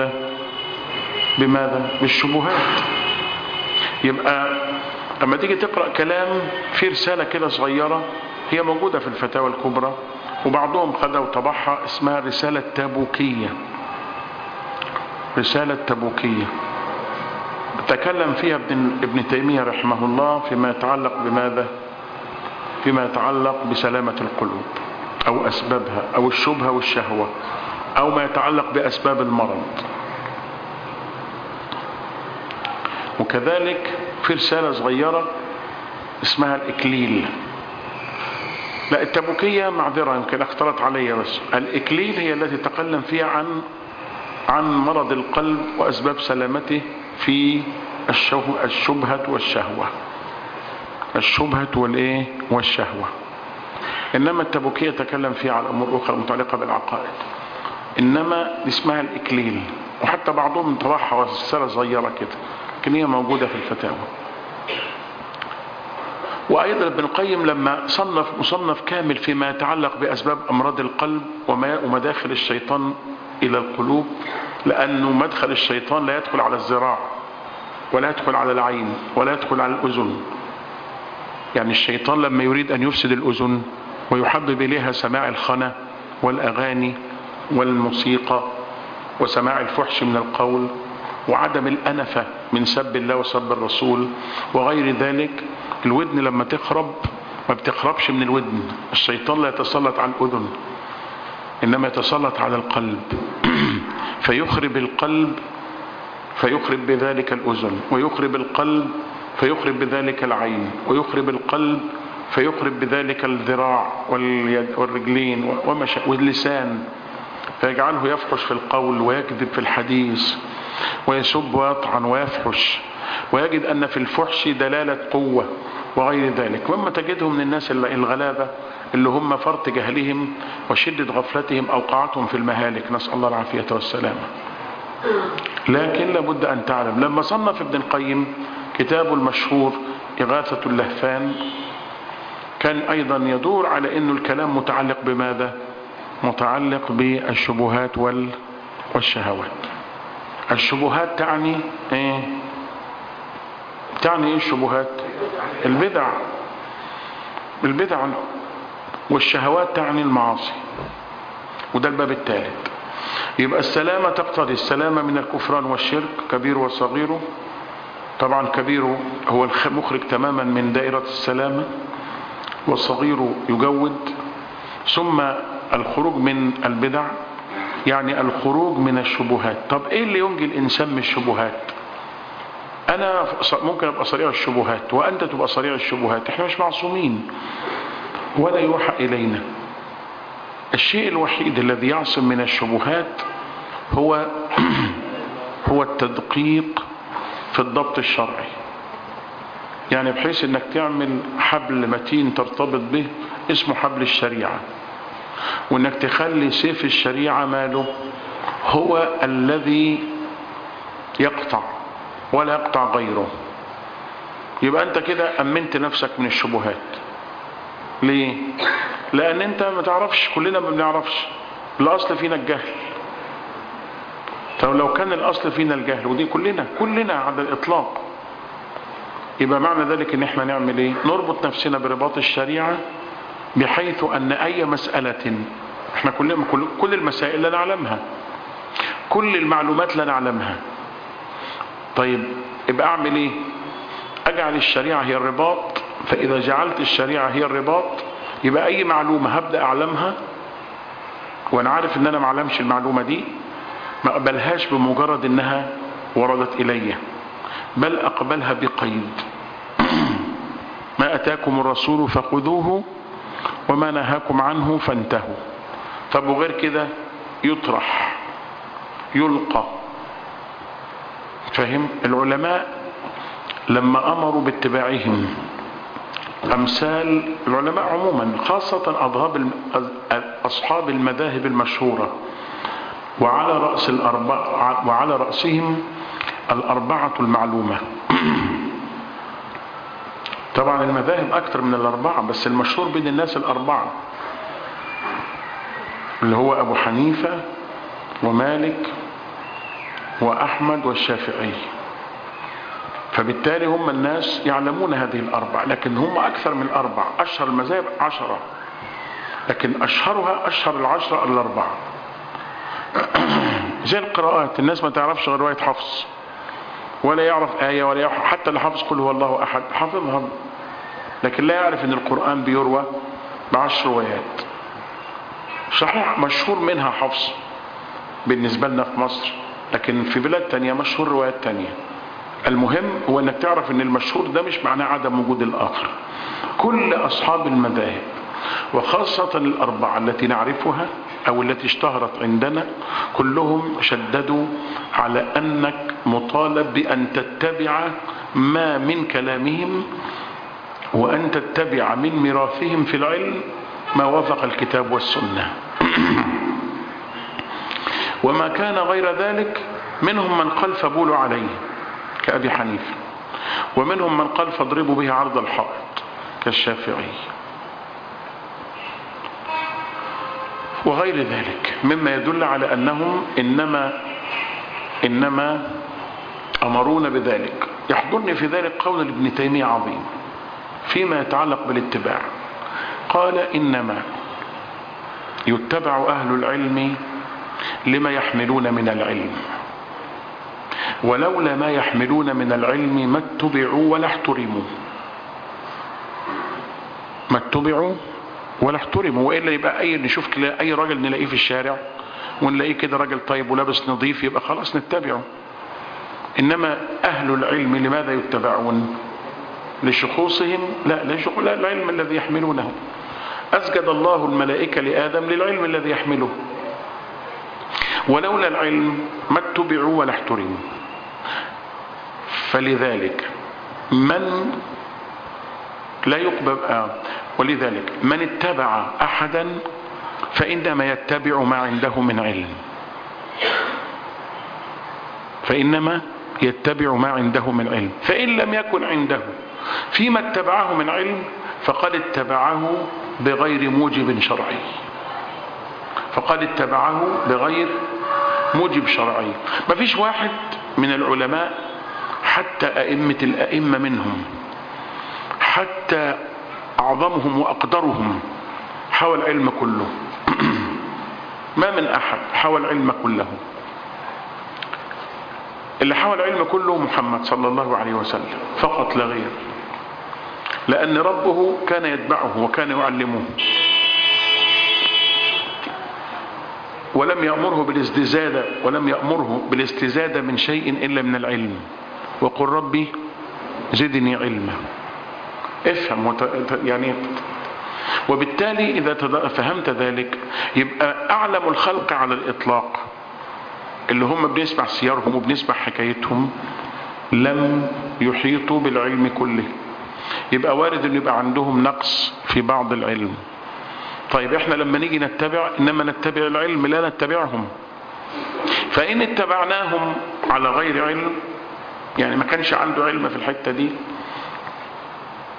بماذا؟ بالشبهات. يبقى اما تيجي تقرأ كلام في رسالة كده صغيرة هي موجودة في الفتاوى الكبرى، وبعضهم خدها وطبعها، اسمها رسالة تبوكية. رسالة تبوكية تكلم فيها ابن تيمية رحمه الله فيما يتعلق بماذا؟ فيما يتعلق بسلامة القلوب أو أسبابها أو الشبهة والشهوة أو ما يتعلق بأسباب المرض. وكذلك في رسالة صغيرة اسمها الإكليل. لا، التبوكية معذرة يمكن اختلط علي، بس الإكليل هي التي تكلم فيها عن مرض القلب وأسباب سلامته في الشبهة والشهوة. الشبهة والشهوة. إنما التبوكية تكلم فيها على أمور أخرى متعلقة بالعقائد. إنما اسمها الإكليل، وحتى بعضهم طبعها رسالة صغيرة كده، لكن هي موجودة في الفتاوى. وأيضا ابن القيم لما صنف مصنف كامل فيما يتعلق بأسباب أمراض القلب ومداخل الشيطان إلى القلوب، لأنه مدخل الشيطان لا يدخل على الذراع ولا يدخل على العين ولا يدخل على الأذن. يعني الشيطان لما يريد أن يفسد الأذن ويحبب إليها سماع الخنا والأغاني والموسيقى وسماع الفحش من القول وعدم الأنفة من سب الله وسب الرسول وغير ذلك، الودن لما تخرب ما بتخربش من الودن. الشيطان لا يتسلط على الأذن، إنما يتسلط على القلب فيخرب القلب فيخرب بذلك الأذن، ويخرب القلب فيخرب بذلك العين، ويخرب القلب فيخرب بذلك الذراع والرجلين واللسان، فيجعله يفحش في القول ويكذب في الحديث ويسب ويطعن ويفحش، ويجد أن في الفحش دلالة قوة وغير ذلك. وما تجدهم من الناس الغلابة اللي هم فرط جهلهم وشدة غفلتهم أوقعتهم في المهالك، نسأل الله العافية والسلامة. لكن لابد أن تعلم، لما صنف ابن القيم كتابه المشهور إغاثة اللهفان كان أيضا يدور على أنه الكلام متعلق بماذا؟ متعلق بالشبهات والشهوات. الشبهات تعني ايه؟ تعني ايه الشبهات؟ البدع. والشهوات تعني المعاصي، وده الباب الثالث. يبقى السلامة تقتضي السلامة من الكفران والشرك كبير وصغيره. طبعا كبير هو المخرج تماما من دائرة السلامة، والصغير يجود. ثم الخروج من البدع، يعني الخروج من الشبهات. طب ايه اللي ينجي الانسان من الشبهات؟ انا ممكن ابقى صريع الشبهات وانت تبقى صريع الشبهات، احنا مش معصومين ولا يوحى الينا. الشيء الوحيد الذي يعصم من الشبهات هو التدقيق في الضبط الشرعي، يعني بحيث انك تعمل حبل متين ترتبط به اسمه حبل الشريعة، وانك تخلي سيف الشريعة ماله هو الذي يقطع ولا يقطع غيره. يبقى انت كده امنت نفسك من الشبهات. ليه؟ لان انت ما تعرفش، كلنا ما بنعرفش، الاصل فينا الجهل. طب لو كان الاصل فينا الجهل، ودي كلنا على الاطلاق، يبقى معنى ذلك ان احنا نعمل ايه؟ نربط نفسنا برباط الشريعة، بحيث ان اي مسألة، احنا كل المسائل لا نعلمها، كل المعلومات لا نعلمها. طيب يبقى اعمل ايه؟ اجعل الشريعة هي الرباط. فاذا جعلت الشريعة هي الرباط، يبقى اي معلومة هبدأ اعلمها وانا عارف ان انا ما اعلمش المعلومة دي، ما اقبلهاش بمجرد انها وردت الي، بل اقبلها بقيد. ما اتاكم الرسول فخذوه وما نهاكم عنه فانتهوا. طب وغير كده يطرح، يلقى. فهم؟ العلماء لما امروا باتباعهم امثال العلماء عموما، خاصة اصحاب المذاهب المشهورة، وعلى رأسهم الأربعة المعلومة. طبعا المذاهب أكثر من الأربعة، بس المشهور بين الناس الأربعة، اللي هو أبو حنيفة ومالك وأحمد والشافعي. فبالتالي هم الناس يعلمون هذه الأربعة، لكن هم أكثر من الأربعة. أشهر المذاهب 10، لكن أشهرها أشهر العشرة الأربعة. زي القراءات، الناس ما تعرفش غير رواية حفص، ولا يعرف آية، ولا يعرف حتى اللي حفظ قل هو الله أحد حفظها، لكن لا يعرف أن القرآن بيروى ب10 روايات. صحيح مشهور منها حفص بالنسبة لنا في مصر، لكن في بلاد تانية مشهور روايات تانية. المهم هو أنك تعرف أن المشهور ده مش معناه عدم وجود الآخر. كل أصحاب المذاهب، وخاصة الأربعة التي نعرفها أو التي اشتهرت عندنا، كلهم شددوا على أنك مطالب بأن تتبع ما من كلامهم، وأن تتبع من ميراثهم في العلم ما وافق الكتاب والسنة. وما كان غير ذلك منهم من قال فبولوا عليه كأبي حنيفة، ومنهم من قال فاضربوا به عرض الحائط كالشافعي، وغير ذلك مما يدل على أنهم إنما أمرون بذلك. يحضرني في ذلك قول ابن تيمية عظيم فيما يتعلق بالاتباع. قال إنما يتبع أهل العلم لما يحملون من العلم، ولولا ما يحملون من العلم ما اتبعوا ولا احترموا. ما اتبعوا ولا احترموا، وإلا يبقى نشوف أي راجل نلاقيه في الشارع ونلاقيه كده راجل طيب ولابس نظيف، يبقى خلاص نتبعه. إنما أهل العلم لماذا يتبعون؟ لشخوصهم؟ لا العلم الذي يحملونه. أسجد الله الملائكة لآدم للعلم الذي يحمله، ولولا العلم ما اتبعوا ولا احترموا. فلذلك من لا يقبل ولذلك من اتبع أحدا فإنما يتبع ما عنده من علم، فإنما يتبع ما عنده من علم. فإن لم يكن عنده فيما اتبعه من علم فقد اتبعه بغير موجب شرعي، فقد اتبعه بغير موجب شرعي. ما فيش واحد من العلماء، حتى أئمة الأئمة منهم، حتى أعظمهم وأقدرهم، حوى العلم كله. ما من أحد حوى العلم كله. اللي حوى العلم كله محمد صلى الله عليه وسلم فقط لا غير، لأن ربه كان يتبعه وكان يعلمه، ولم يأمره بالاستزادة من شيء إلا من العلم. وقل ربي زدني علما. افهم يعني. وبالتالي إذا فهمت ذلك يبقى أعلم الخلق على الإطلاق اللي هم بنسمع سيارهم وبنسمع حكايتهم لم يحيطوا بالعلم كله. يبقى وارد أن يبقى عندهم نقص في بعض العلم. طيب احنا لما نيجي نتبع إنما نتبع العلم لا نتبعهم. فإن اتبعناهم على غير علم، يعني ما كانش عنده علم في الحتة دي،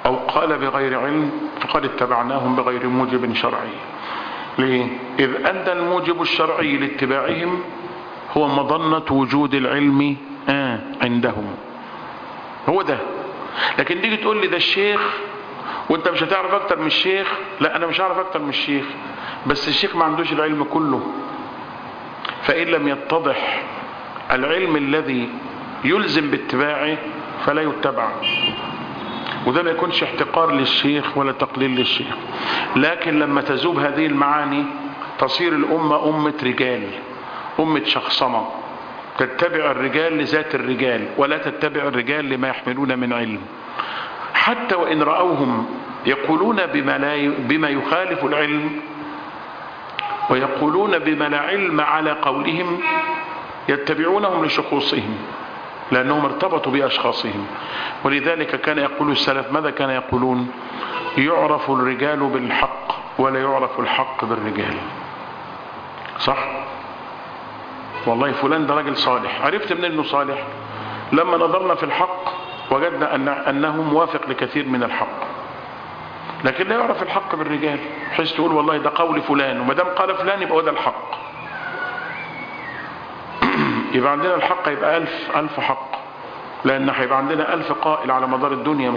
أو قال بغير علم فقد اتبعناهم بغير موجب شرعي. ليه؟ إذ أن الموجب الشرعي لاتباعهم هو مظنة وجود العلم عندهم، هو ده. لكن تيجي تقول لي ده الشيخ وانت مش هتعرف اكتر من الشيخ، لا انا مش هعرف اكتر من الشيخ، بس الشيخ ما عندوش العلم كله، فإن لم يتضح العلم الذي يلزم باتباعه فلا يتبع، وده ما يكونش احتقار للشيخ ولا تقليل للشيخ. لكن لما تذوب هذه المعاني تصير الأمة أمة رجال، أمة شخصنة تتبع الرجال لذات الرجال ولا تتبع الرجال لما يحملون من علم، حتى وإن رأوهم يقولون بما يخالف العلم ويقولون بما لا علم على قولهم، يتبعونهم لشخوصهم لأنهم ارتبطوا بأشخاصهم. ولذلك كان يقول السلف، ماذا كان يقولون؟ يعرف الرجال بالحق ولا يعرف الحق بالرجال. صح؟ والله فلان ده راجل صالح، عرفت من انه صالح؟ لما نظرنا في الحق وجدنا أنه موافق لكثير من الحق، لكن لا يعرف الحق بالرجال، بحيث تقول والله ده قول فلان، وما دام قال فلان يبقى هو ده الحق. يبقى عندنا الحق يبقى ألف حق، لأن هيبقى عندنا 1000 قائل على مدار الدنيا،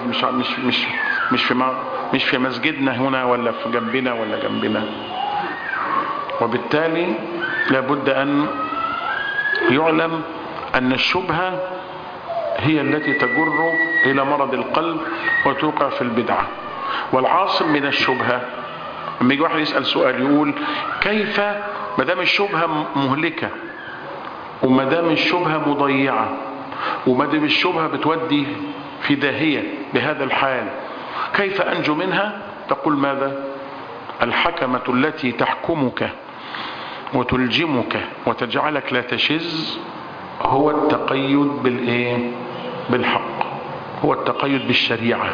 مش في مسجدنا هنا ولا في جنبنا ولا جنبنا. وبالتالي لابد أن يعلم أن الشبهة هي التي تجر إلى مرض القلب وتوقع في البدعة. والعاصم من الشبهة لما يجي واحد يسأل سؤال يقول كيف، ما دام الشبهة مهلكة وما دام الشبهة مضيعة وما دام الشبهة بتودي في داهية بهذا الحال، كيف أنجو منها؟ تقول ماذا؟ الحكمة التي تحكمك وتلجمك وتجعلك لا تشز هو التقيد بالحق، هو التقيد بالشريعة.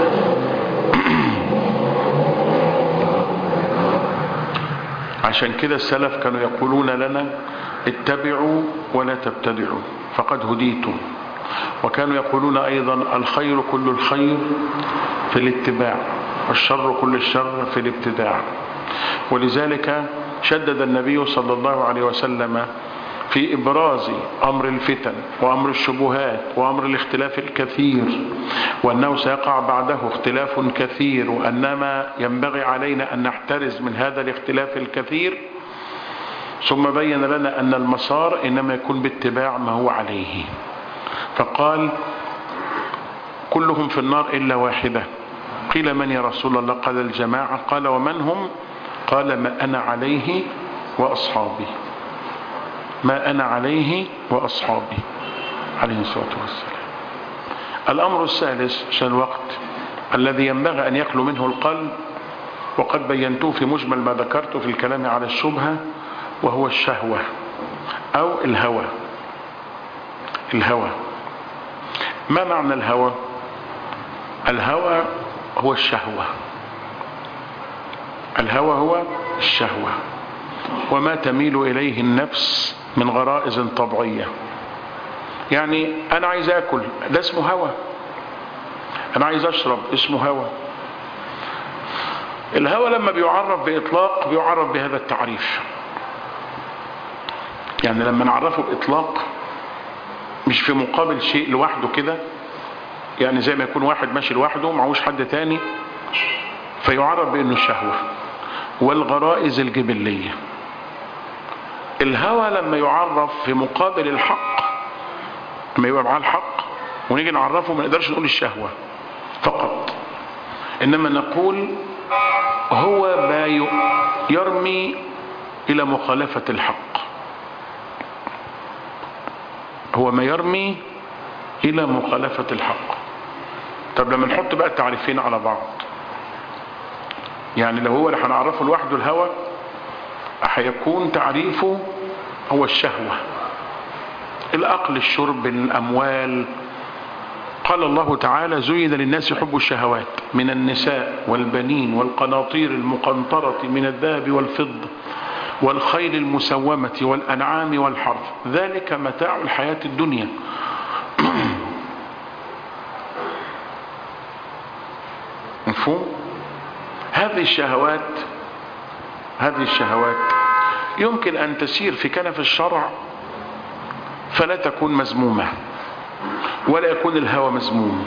عشان كده السلف كانوا يقولون لنا اتبعوا ولا تبتدعوا فقد هديتم. وكانوا يقولون أيضا الخير كل الخير في الاتباع والشر كل الشر في الابتداع. ولذلك شدد النبي صلى الله عليه وسلم في إبراز أمر الفتن وأمر الشبهات وأمر الاختلاف الكثير، وأنه سيقع بعده اختلاف كثير، وأنما ينبغي علينا أن نحترز من هذا الاختلاف الكثير. ثم بين لنا أن المسار إنما يكون باتباع ما هو عليه، فقال كلهم في النار إلا واحدة. قيل من يا رسول الله؟ قال الجماعة. قال ومن هم؟ قال ما أنا عليه وأصحابي، ما أنا عليه وأصحابي عليه الصلاة والسلام. الأمر الثالث عشان الوقت الذي ينبغي أن يخلو منه القلب، وقد بينته في مجمل ما ذكرته في الكلام على الشبهة، وهو الشهوة أو الهوى. الهوى، ما معنى الهوى؟ الهوى هو الشهوة، الهوى هو الشهوة وما تميل إليه النفس من غرائز طبيعية. يعني أنا عايز أكل، ده اسمه هوى. أنا عايز أشرب، اسمه هوى. الهوى لما بيعرف بإطلاق بيعرف بهذا التعريف. يعني لما نعرفه بإطلاق مش في مقابل شيء لوحده كده، يعني زي ما يكون واحد ماشي لوحده معهوش حد تاني، فيعرف بأنه الشهوة والغرائز الجبلية. الهوى لما يعرف في مقابل الحق، لما يبقى معاه الحق ونيجي نعرفه ما نقدرش نقول الشهوة فقط، إنما نقول هو ما يرمي إلى مخالفة الحق، هو ما يرمي إلى مخالفة الحق. طب لما نحط بقى التعريفين على بعض، يعني لو هو اللي هنعرفه لوحده الهوى هيكون تعريفه هو الشهوة، الأكل، الشرب، الأموال. قال الله تعالى زين للناس حب الشهوات من النساء والبنين والقناطير المقنطرة من الذهب والفضة والخيل المسومة والأنعام والحرث ذلك متاع الحياة الدنيا. مفهوم؟ هذه الشهوات يمكن أن تسير في كنف الشرع فلا تكون مذمومة ولا يكون الهوى مذموم،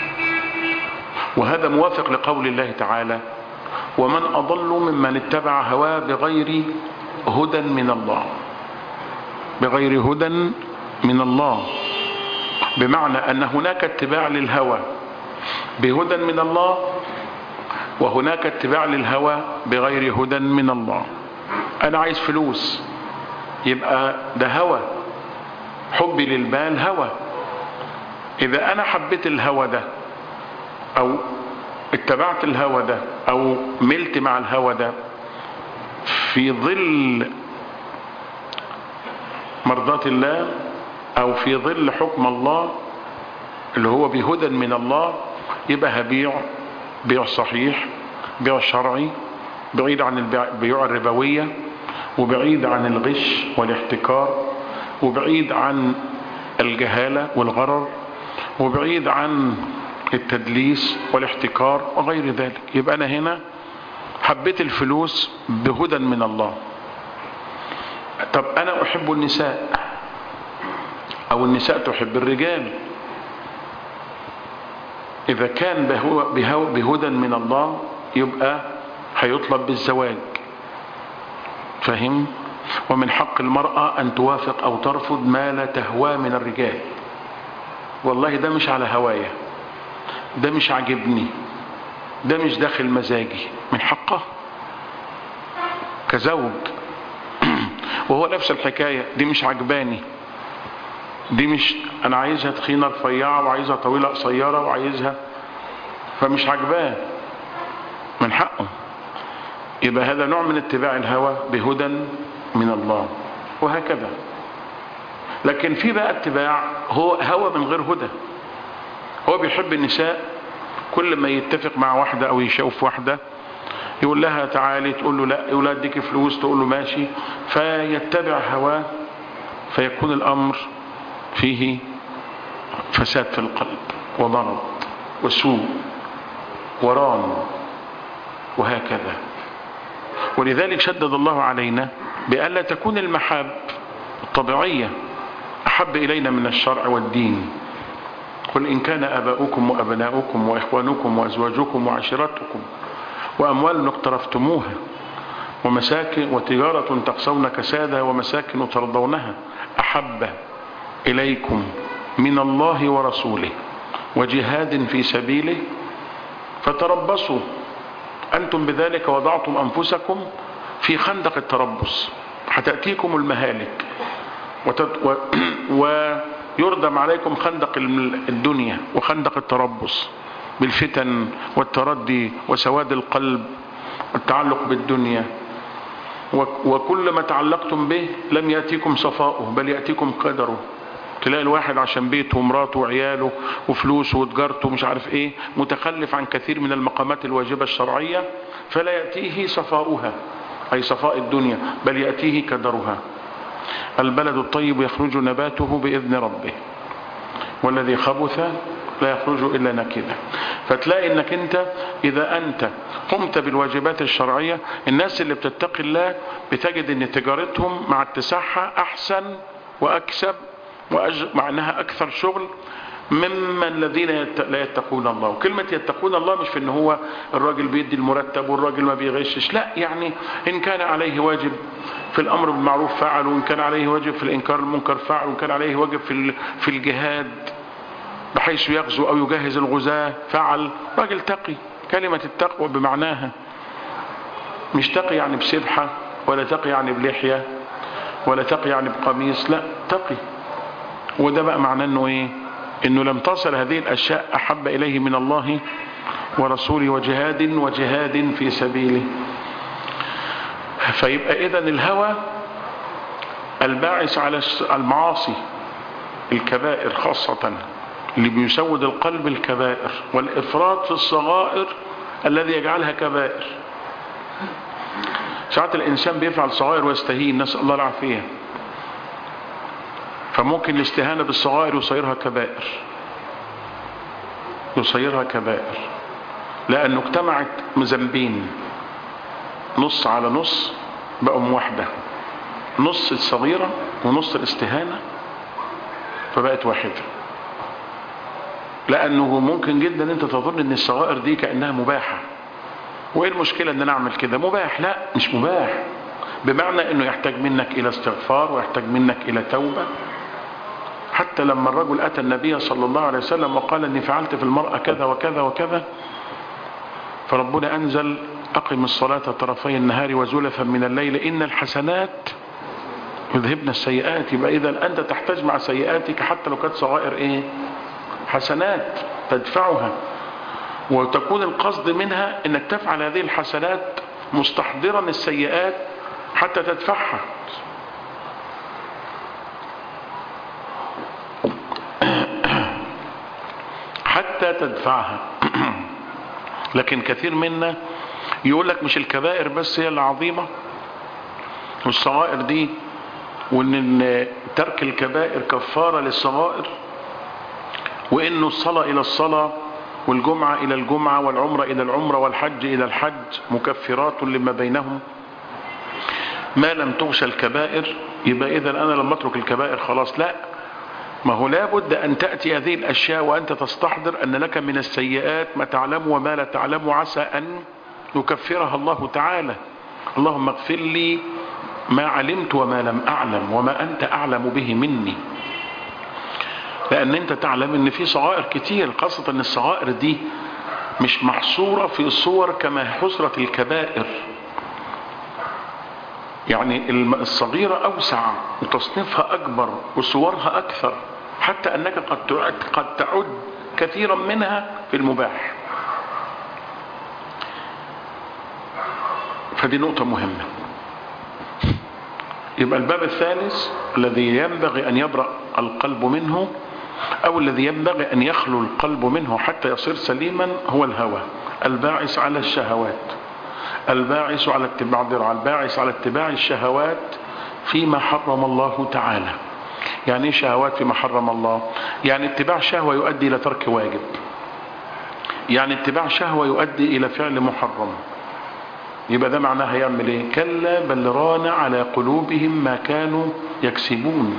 وهذا موافق لقول الله تعالى: ومن أضل ممن اتبع هواه بغير هدى من الله. بغير هدى من الله بمعنى أن هناك اتباع للهوى بهدى من الله، وهناك اتباع للهوى بغير هدى من الله. أنا عايز فلوس، يبقى ده هوى، حبي للمال هوى. إذا أنا حبيت الهوى ده أو اتبعت الهوى ده أو ملت مع الهوى ده في ظل مرضات الله أو في ظل حكم الله اللي هو بهدى من الله، يبقى هبيع بيع صحيح، بيع شرعي، بعيد عن البيوع الربوية، وبعيد عن الغش والاحتكار، وبعيد عن الجهالة والغرر، وبعيد عن التدليس والاحتكار وغير ذلك. يبقى أنا هنا حبيت الفلوس بهدى من الله. طب أنا أحب النساء أو النساء تحب الرجال، إذا كان بهدى من الله يبقى هيطلب بالزواج، فهم؟ ومن حق المرأة أن توافق أو ترفض ما لا تهوى من الرجال. والله ده مش على هوايا، ده مش عاجبني، ده مش داخل مزاجي، من حقه كزوج. وهو نفس الحكاية، دي مش عجباني، دي مش، أنا عايزها تخينة رفيعة وعايزها طويلة قصيرة وعايزها، فمش عجباه، من حقه. يبقى هذا نوع من اتباع الهوى بهدى من الله، وهكذا. لكن في بقى اتباع هو هوى من غير هدى. هو بيحب النساء، كل ما يتفق مع واحدة أو يشوف واحدة يقول لها تعالي، تقول له لا، يقول لها اديكي فلوس، تقول له ماشي، فيتبع هواه، فيكون الأمر فيه فساد في القلب ومرض وسوء وران وهكذا. ولذلك شدد الله علينا بألا تكون المحاب الطبيعية أحب إلينا من الشرع والدين. قل إن كان آباؤكم وأبناؤكم وإخوانكم وأزواجكم وعشيرتكم وأموال اقترفتموها ومساكن وتجارة تخشون كسادها ومساكن ترضونها أحب إليكم من الله ورسوله وجهاد في سبيله فتربصوا أنتم بذلك وضعتم أنفسكم في خندق التربص، هتأتيكم المهالك ويردم عليكم خندق الدنيا وخندق التربص بالفتن والتردي وسواد القلب والتعلق بالدنيا، وكل ما تعلقتم به لم يأتيكم صفاؤه بل يأتيكم قدره. تلاقي الواحد عشان بيته ومراته وعياله وفلوسه وتجارته مش عارف ايه متخلف عن كثير من المقامات الواجبة الشرعية، فلا يأتيه صفاؤها أي صفاء الدنيا بل يأتيه كدرها. البلد الطيب يخرج نباته بإذن ربه والذي خبث لا يخرج إلا نكدا. فتلاقي انك انت اذا انت قمت بالواجبات الشرعية، الناس اللي بتتقي الله بتجد ان تجارتهم مع اتساعها احسن واكسب مع انها اكثر شغل ممن الذين لا يتقون الله. وكلمة يتقون الله مش في ان هو الراجل بيدي المرتب والراجل ما بيغشش، لا، يعني ان كان عليه واجب في الامر بالمعروف فعل، وان كان عليه واجب في الانكار المنكر فعل، وان كان عليه واجب في الجهاد بحيث يغزو او يجهز الغزاة فعل. راجل تقي، كلمة التقوى بمعناها، مش تقي يعني بسبحة، ولا تقي يعني بلحية، ولا تقي يعني بقميص، لا، تقي. وده بقى معناه انه ايه؟ انه لم تصل هذه الاشياء احب اليه من الله ورسوله وجهاد في سبيله. فيبقى اذن الهوى الباعث على المعاصي الكبائر خاصة، اللي بيسود القلب الكبائر، والإفراط في الصغائر الذي يجعلها كبائر. ساعات الإنسان بيفعل صغائر ويستهين، نسأل الله العافية، فممكن الاستهانة بالصغائر يصيرها كبائر. لأنه اجتمعت ذنبين، نص على نص بقوا واحدة، نص الصغيرة ونص الاستهانة، فبقت واحدة. لأنه ممكن جدا انت تظن ان الصغائر دي كأنها مباحة، وايه المشكلة ان انا اعمل كده؟ مباح. لا، مش مباح، بمعنى انه يحتاج منك الى استغفار ويحتاج منك الى توبة. حتى لما الرجل اتى النبي صلى الله عليه وسلم وقال اني فعلت في المرأة كذا وكذا وكذا، فربنا انزل اقم الصلاة طرفي النهار وزلفا من الليل ان الحسنات يذهبن السيئات. يبقى اذا انت تحتاج مع سيئاتك حتى لو كانت صغائر حسنات تدفعها، وتكون القصد منها انك تفعل هذه الحسنات مستحضرا السيئات حتى تدفعها. حتى تدفعها. لكن كثير منا يقول لك مش الكبائر بس هي العظيمة والصغائر دي، وان ترك الكبائر كفارة للصغائر، وانه الصلاة الى الصلاة والجمعة الى الجمعة والعمرة الى العمرة والحج الى الحج مكفرات لما بينهم ما لم تغش الكبائر. يبقى اذا انا لما اترك الكبائر خلاص؟ لا، ما هو لابد ان تأتي هذه الاشياء وانت تستحضر ان لك من السيئات ما تعلم وما لا تعلم، وعسى ان يكفرها الله تعالى. اللهم اغفر لي ما علمت وما لم اعلم وما انت اعلم به مني. لان انت تعلم ان في صغائر كتير، خاصة ان الصغائر دي مش محصورة في صور كما حصرت الكبائر. يعني الصغيرة اوسع وتصنيفها اكبر وصورها اكثر، حتى انك قد تعد كثيرا منها في المباح. فدي نقطة مهمة. يبقى الباب الثالث الذي ينبغي ان يبرأ القلب منه، او الذي ينبغي ان يخلو القلب منه حتى يصير سليما، هو الهوى الباعث على الشهوات، الباعث على اتباع الشهوات فيما حرم الله تعالى. يعني ايه شهوات فيما حرم الله؟ يعني اتباع شهوة يؤدي الى ترك واجب، يعني اتباع شهوة يؤدي الى فعل محرم. يبقى ده معناه هيعمل ايه؟ كلا بل ران على قلوبهم ما كانوا يكسبون.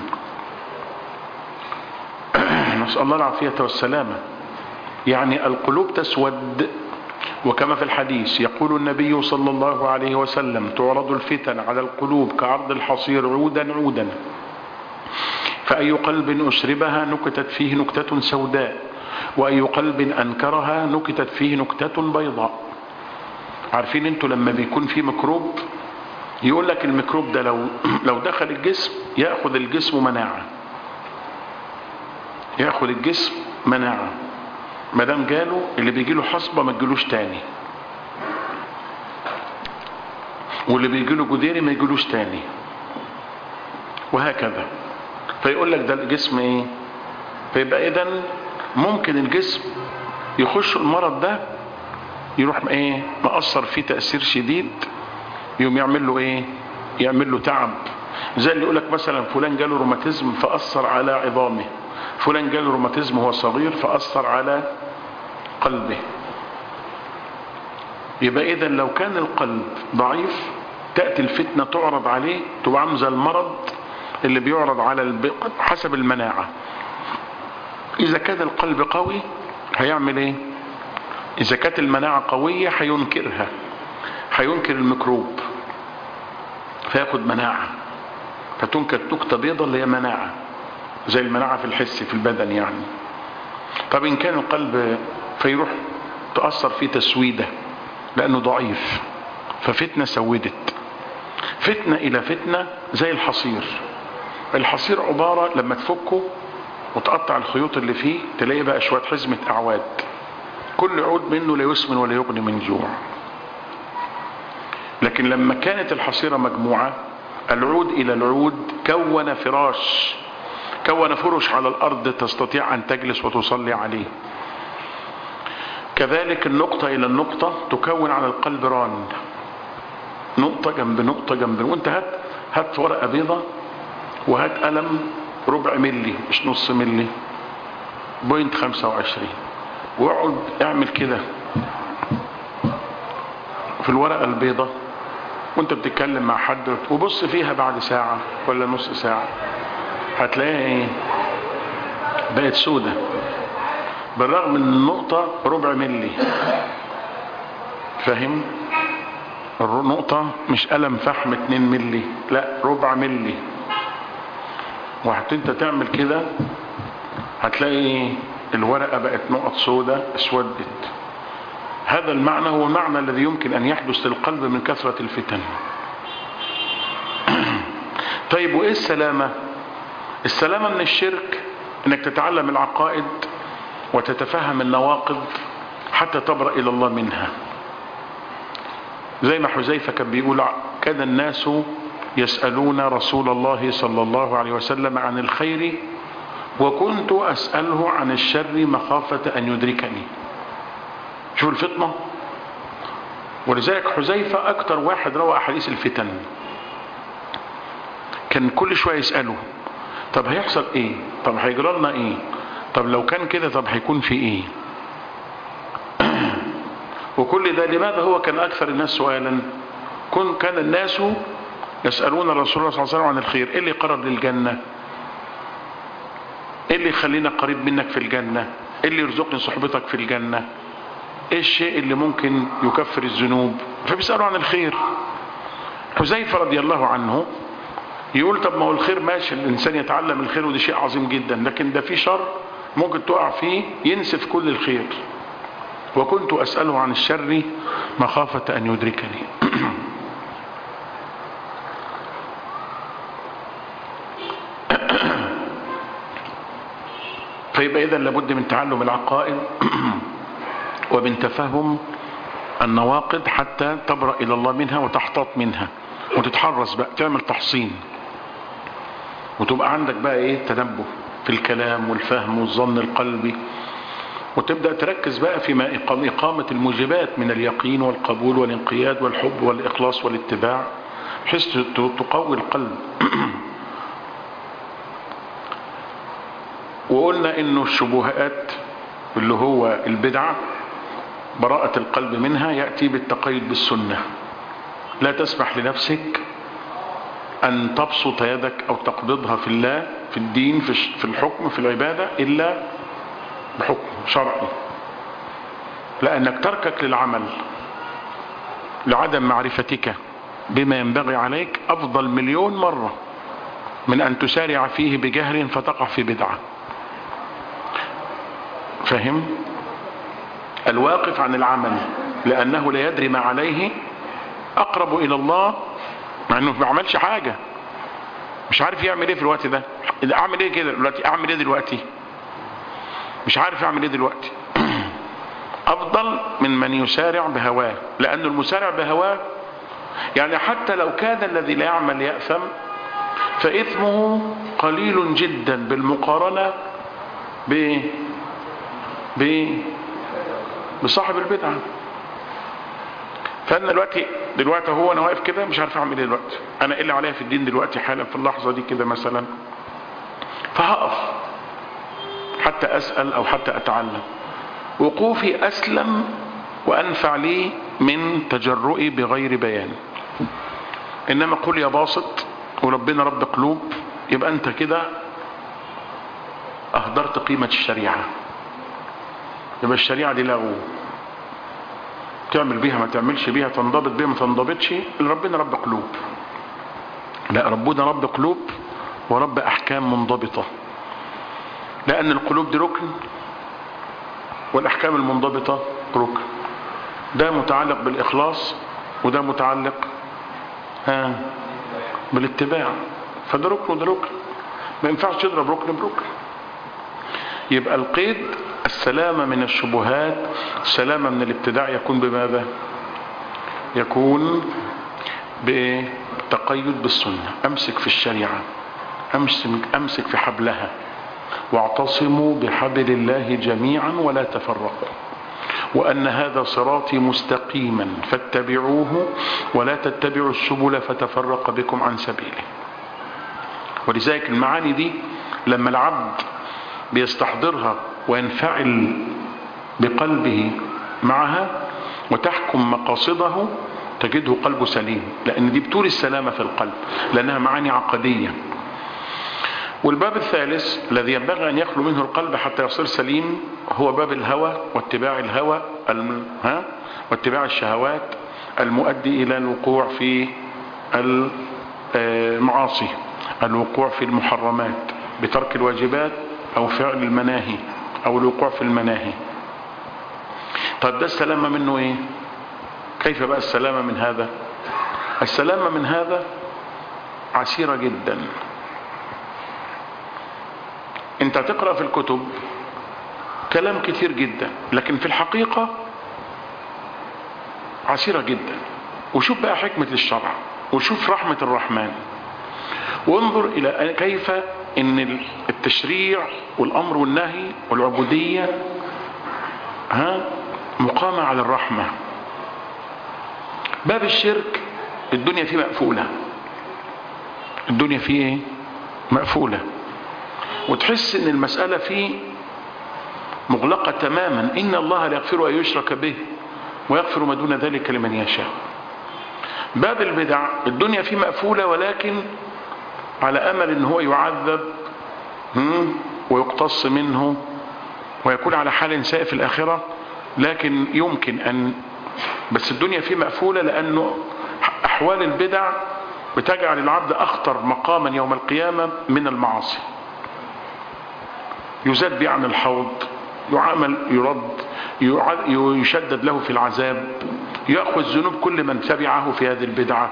نسأل الله العافية والسلامة. يعني القلوب تسود. وكما في الحديث يقول النبي صلى الله عليه وسلم تعرض الفتن على القلوب كعرض الحصير عودا عودا، فأي قلب أشربها نكتت فيه نكتة سوداء، وأي قلب أنكرها نكتت فيه نكتة بيضاء. عارفين انتوا لما بيكون في ميكروب، يقول لك الميكروب ده لو دخل الجسم يأخذ الجسم مناعة، يأخذ الجسم مناعة، مادام جاله اللي بيجيله حصبة ما تجيلوش تاني، واللي بيجيله جديري ما يجيلوش تاني، وهكذا. فيقول لك ده الجسم ايه؟ فيبقى اذا ممكن الجسم يخش المرض ده يروح مأثر فيه تأثير شديد، يوم يعمل له يعمل له تعب. زي اللي يقول لك مثلا فلان جاله روماتيزم فأثر على عظامه، فلان جاله روماتيزم وهو صغير فأثر على قلبه. يبقى اذا لو كان القلب ضعيف تأتي الفتنة تعرض عليه، تبقى عامل زي المرض اللي بيعرض على حسب المناعة. اذا كان القلب قوي هيعمل ايه؟ اذا كانت المناعة قوية هينكرها، هينكر الميكروب فياخد مناعة، فتنكت نكتة بيضة اللي هي مناعة، زي المناعة في الحس في البدن يعني. طب ان كان القلب فيروح تأثر فيه تسويدة لانه ضعيف، ففتنة سودت، فتنة الى فتنة. زي الحصير، الحصير عبارة لما تفكه وتقطع الخيوط اللي فيه تلاقي بقى شوية حزمة اعواد، كل عود منه لا يسمن ولا يغني من جوع. لكن لما كانت الحصيرة مجموعة، العود الى العود كون فراش، كون فرش على الارض تستطيع ان تجلس وتصلي عليه. كذلك النقطة الى النقطة تكون على القلب ران، نقطة جنب نقطة جنب. وانت هات ورقة بيضة وهات قلم ربع ملي مش نص ملي 0.25 واقعد اعمل كده في الورقة البيضاء وانت بتتكلم مع حد وبص فيها بعد ساعة ولا نص ساعة هتلاقيها ايه؟ بقت سودة، بالرغم من النقطة ربع ملي. فاهم؟ النقطة مش قلم فحم 2 ملي، لا ربع ملي. وحتى انت تعمل كده هتلاقي الورقة بقت نقط سودة اسودت. هذا المعنى هو المعنى الذي يمكن ان يحدث للقلب من كثرة الفتن. طيب وايه السلامة؟ السلامة من الشرك انك تتعلم العقائد وتتفهم النواقض حتى تبرأ الى الله منها. زي ما حذيفة كان بيقول كان الناس يسألون رسول الله صلى الله عليه وسلم عن الخير وكنت أسأله عن الشر مخافة أن يدركني. شوف الفطنة. ولذلك حذيفة أكتر واحد روى أحاديث الفتن، كان كل شوية يسأله طب هيحصل إيه؟ طب هيجرى لنا إيه؟ طب لو كان كده طب هيكون في إيه؟ وكل ده لماذا هو كان أكثر الناس سؤالا؟ كان الناس يسألون الرسول صلى الله عليه وسلم عن الخير. إيه اللي قرب للجنة؟ إيه اللي يخلينا قريب منك في الجنة؟ إيه اللي يرزقني صحبتك في الجنة؟ إيه الشيء اللي ممكن يكفر الذنوب؟ فبيسألوا عن الخير. حذيفة رضي الله عنه يقول طب ما هو الخير ماشي، الإنسان يتعلم الخير ودي شيء عظيم جدا، لكن ده في شر ممكن تقع فيه ينسف كل الخير. وكنت أسأله عن الشر مخافة أن يدركني. فيبقى إذن لابد من تعلم العقائد ومن تفهم النواقض حتى تبرأ إلى الله منها وتحتاط منها وتتحرص بقى، تعمل تحصين وتبقى عندك بقى إيه؟ تنبه في الكلام والفهم والظن القلبي، وتبدأ تركز بقى في إقامة الموجبات من اليقين والقبول والانقياد والحب والإخلاص والاتباع بحيث تقوي القلب. وقلنا إنه الشبهات اللي هو البدعة براءة القلب منها يأتي بالتقيد بالسنة. لا تسمح لنفسك أن تبسط يدك أو تقبضها في الله في الدين في الحكم في العبادة إلا بحكم شرعي، لأنك تركك للعمل لعدم معرفتك بما ينبغي عليك أفضل مليون مرة من أن تسارع فيه بجهل فتقع في بدعة. فهم؟ الواقف عن العمل لأنه لا يدري ما عليه أقرب إلى الله، مع أنه ما عملش حاجة، مش عارف يعمل إيه في الوقت ده. أعمل إيه كده دلوقتي؟ أعمل إيه دلوقتي؟ مش عارف يعمل إيه دلوقتي. أفضل من يسارع بهواه، لأن المسارع بهواه يعني حتى لو كان الذي لا يعمل يأثم فإثمه قليل جدا بالمقارنة بصاحب البدعة. فأنا دلوقتي هو أنا واقف كده مش عارف أعمل إيه دلوقتي، أنا إيه اللي عليا في الدين دلوقتي حالا في اللحظة دي كده مثلا، فهقف حتى أسأل أو حتى أتعلم. وقوفي أسلم وأنفع لي من تجرؤي بغير بيان. إنما قل يا باسط وربنا رب قلوب، يبقى أنت كده أهدرت قيمة الشريعة. يبقى الشريعة دي لغو، تعمل بيها ما تعملش بيها، تنضبط بيها ما تنضبطش. ربنا رب قلوب، لا ربنا رب قلوب ورب أحكام منضبطة، لأن القلوب دي ركن والأحكام المنضبطة ركن. ده متعلق بالإخلاص وده متعلق بالاتباع، فده ركن وده ركن، ما ينفعش تضرب ركن بركن. يبقى القيد السلامة من الشبهات، السلامة من الابتداع يكون بماذا؟ يكون بتقيد بالسنة. أمسك في الشريعة، أمسك في حبلها، واعتصموا بحبل الله جميعا ولا تفرقوا، وأن هذا صراطي مستقيما فاتبعوه ولا تتبعوا السبل فتفرق بكم عن سبيله. ولذلك المعاني دي لما العبد بيستحضرها وينفعل بقلبه معها وتحكم مقاصده تجده قلبه سليم، لأن دي بتوري السلامة في القلب، لأنها معاني عقدية. والباب الثالث الذي ينبغي أن يخلو منه القلب حتى يصير سليم هو باب الهوى واتباع الهوى واتباع الشهوات المؤدي إلى الوقوع في المعاصي، الوقوع في المحرمات بترك الواجبات أو فعل المناهي أو الوقوع في المناهي. طيب ده السلامة منه إيه؟ كيف بقى السلامة من هذا؟ السلامة من هذا عسيرة جدا. انت تقرأ في الكتب كلام كتير جدا، لكن في الحقيقة عسيرة جدا. وشوف بقى حكمة الشرع، وشوف رحمة الرحمن، وانظر إلى كيف ان التشريع والأمر والنهي والعبودية مقامة على الرحمة. باب الشرك الدنيا فيه مقفولة، الدنيا فيه مقفولة، وتحس ان المسألة فيه مغلقة تماما. إن الله لا يغفر أن يشرك به ويغفر ما دون ذلك لمن يشاء. باب البدع الدنيا فيه مقفولة، ولكن على أمل إن هو يعذب ويقتص منه ويكون على حال سائف في الآخرة، لكن يمكن أن، بس الدنيا فيه مقفولة، لأنه أحوال البدع بتجعل العبد أخطر مقاما يوم القيامة من المعاصي. يزاد به عن الحوض، يعامل، يرد، يشدد له في العذاب، يأخذ ذنوب كل من تبعه في هذه البدعة.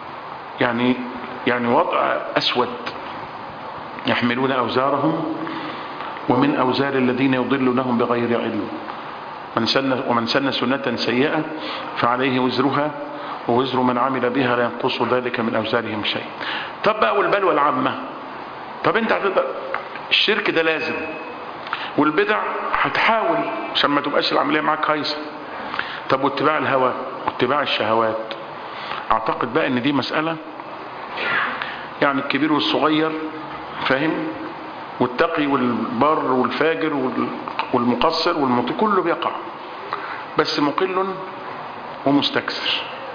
يعني وضع أسود. يحملون أوزارهم ومن أوزار الذين يضلونهم بغير علم. ومن سن سنة سيئة فعليه وزرها ووزر من عمل بها لا ينقص ذلك من أوزارهم شيء. طب بقى والبلوى العامة، طب انت هتقدر، الشرك ده لازم، والبدع هتحاول عشان ما تبقاش العملية معاك هايصة. طب واتباع الهوى واتباع الشهوات، اعتقد بقى ان دي مسألة يعني الكبير والصغير فاهم، والتقي والبر والفاجر والمقصر والمطيع كله بيقع، بس مقل ومستكثر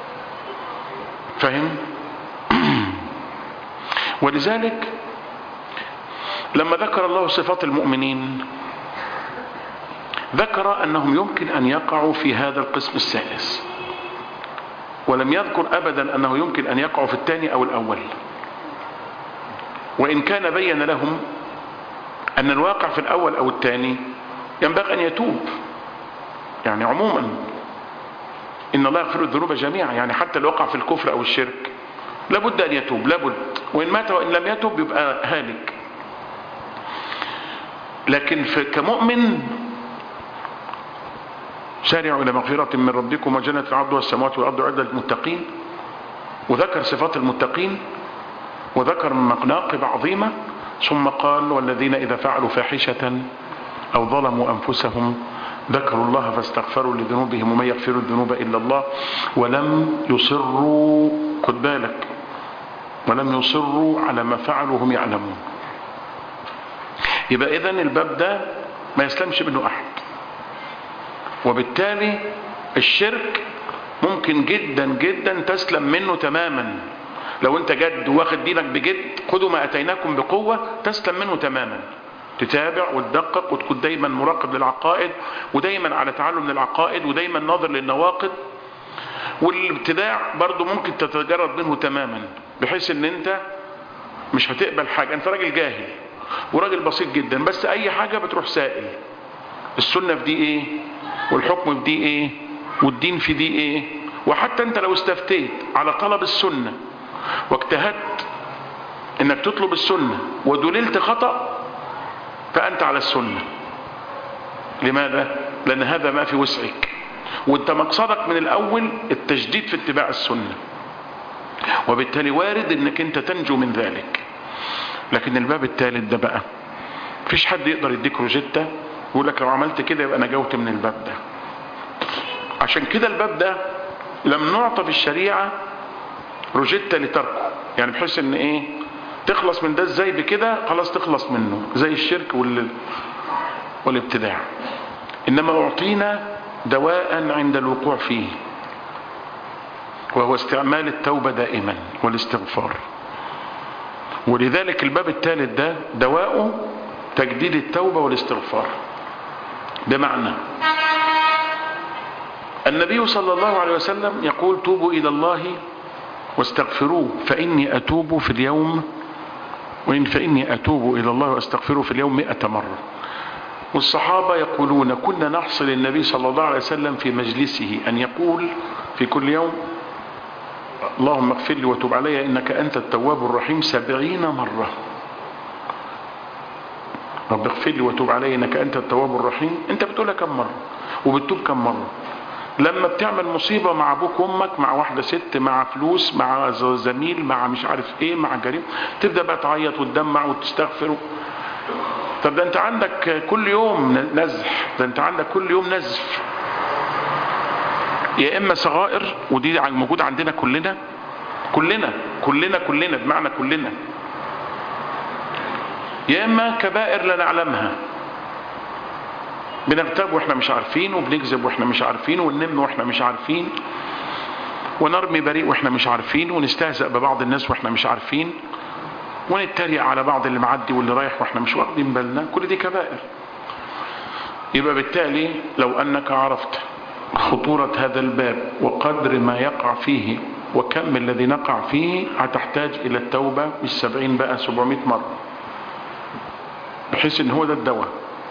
فاهم. ولذلك لما ذكر الله صفات المؤمنين ذكر أنهم يمكن أن يقعوا في هذا القسم الثالث، ولم يذكر أبدا أنه يمكن أن يقعوا في الثاني أو الأول، وإن كان بين لهم أن الواقع في الأول أو الثاني ينبغي أن يتوب. يعني عموما إن الله يغفر الذنوب جميعا، يعني حتى لو وقع في الكفر أو الشرك لابد أن يتوب، لابد، وإن مات وإن لم يتوب يبقى هالك. لكن كمؤمن سارعوا إلى مغفرة من ربكم وجنة عرضها السماوات والأرض أعدت للمتقين، وذكر صفات المتقين وذكر مناقب عظيمة، ثم قال والذين إذا فعلوا فاحشة أو ظلموا أنفسهم ذكروا الله فاستغفروا لذنوبهم ومن يغفر الذنوب إلا الله ولم يصروا، خد بالك، ولم يصروا على ما فعلوا هم يعلمون. يبقى إذن الباب ده ما يسلمش منه أحد، وبالتالي الشرك ممكن جدا جدا تسلم منه تماما. لو انت جد واخد دينك بجد، خذوا ما اتيناكم بقوة، تسلم منه تماما. تتابع وتدقق وتكون دايما مراقب للعقائد، ودايما على تعلم للعقائد، ودايما ناظر للنواقض. والابتداع برضو ممكن تتجرد منه تماما، بحيث ان انت مش هتقبل حاجة. انت راجل جاهل وراجل بسيط جدا، بس اي حاجة بتروح سائل، السنة في دي ايه، والحكم في دي ايه، والدين في دي ايه. وحتى انت لو استفتيت على طلب السنة واجتهدت انك تطلب السنة ودللت خطأ، فانت على السنة. لماذا؟ لان هذا ما في وسعك، وانت مقصدك من الاول التجديد في اتباع السنة، وبالتالي وارد انك انت تنجو من ذلك. لكن الباب الثالث ده بقى مفيش حد يقدر يديك روجيتا يقول لك لو عملت كده يبقى نجوت من الباب ده. عشان كده الباب ده لم نعطى في الشريعة روجيتا لتركه، يعني بحيث ان ايه تخلص من ده ازاي بكده خلاص تخلص منه، زي الشرك والابتداع. انما اعطينا دواء عند الوقوع فيه، وهو استعمال التوبة دائما والاستغفار. ولذلك الباب الثالث ده دواؤه تجديد التوبة والاستغفار. بمعنى النبي صلى الله عليه وسلم يقول توبوا إلى الله واستغفروه فإني أتوب في اليوم فإني أتوب إلى الله واستغفره في اليوم 100 مرة. والصحابة يقولون كنا نحصل النبي صلى الله عليه وسلم في مجلسه أن يقول في كل يوم اللهم اغفر لي وتب علي إنك أنت التواب الرحيم 70 مرة. رب اغفر لي وتب علي إنك أنت التواب الرحيم. أنت بتقولها كم مرة وبتتوب كم مرة؟ لما بتعمل مصيبة مع أبوك وأمك، مع واحدة ست، مع فلوس، مع زميل، مع مش عارف إيه، مع جريمة، تبدأ بقى تعيط وتدمع وتستغفر. طب ده أنت عندك كل يوم نزح، ده أنت عندك كل يوم نزف. يا إما صغائر ودي موجودة عندنا كلنا بمعنى كلنا، يا إما كبائر لا نعلمها، بنغتاب واحنا مش عارفين، وبنكذب واحنا مش عارفين، وننم واحنا مش عارفين، ونرمي بريء واحنا مش عارفين، ونستهزأ ببعض الناس واحنا مش عارفين، ونتريق على بعض اللي معدي واللي رايح واحنا مش واخدين بالنا. كل دي كبائر. يبقى بالتالي لو أنك عرفت خطورة هذا الباب وقدر ما يقع فيه وكم الذي نقع فيه، هتحتاج إلى التوبة مش 70 بقى 700 مرة، بحيث ان هو ده الدواء.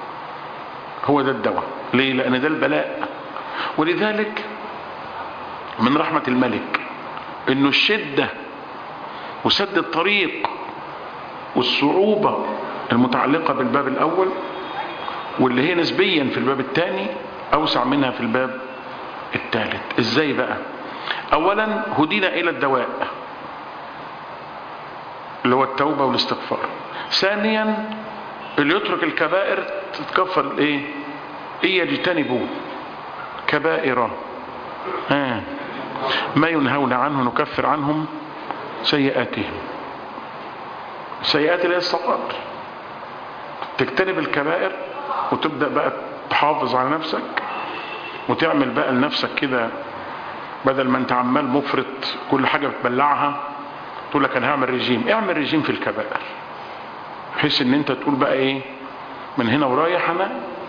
ليه؟ لأن ده البلاء. ولذلك من رحمة الملك انه الشدة وسد الطريق والصعوبة المتعلقة بالباب الأول، واللي هي نسبيا في الباب الثاني، أوسع منها في الباب الثالث. ازاي بقى؟ أولا هدينا إلى الدواء اللي هو التوبة والاستغفار. ثانيا اللي يترك الكبائر تتكفر ايه؟ يجتنبوا كبائر ما ينهون عنه نكفر عنهم سيئاتهم. السيئات اللي هي الصغائر، تجتنب الكبائر وتبدأ بقى تحافظ على نفسك، وتعمل بقى لنفسك كده، بدل ما انت عمال مفرط كل حاجة بتبلعها تقول لك انا هعمل رجيم. اعمل رجيم في الكبائر، بحيث ان انت تقول بقى ايه من هنا ورايح انا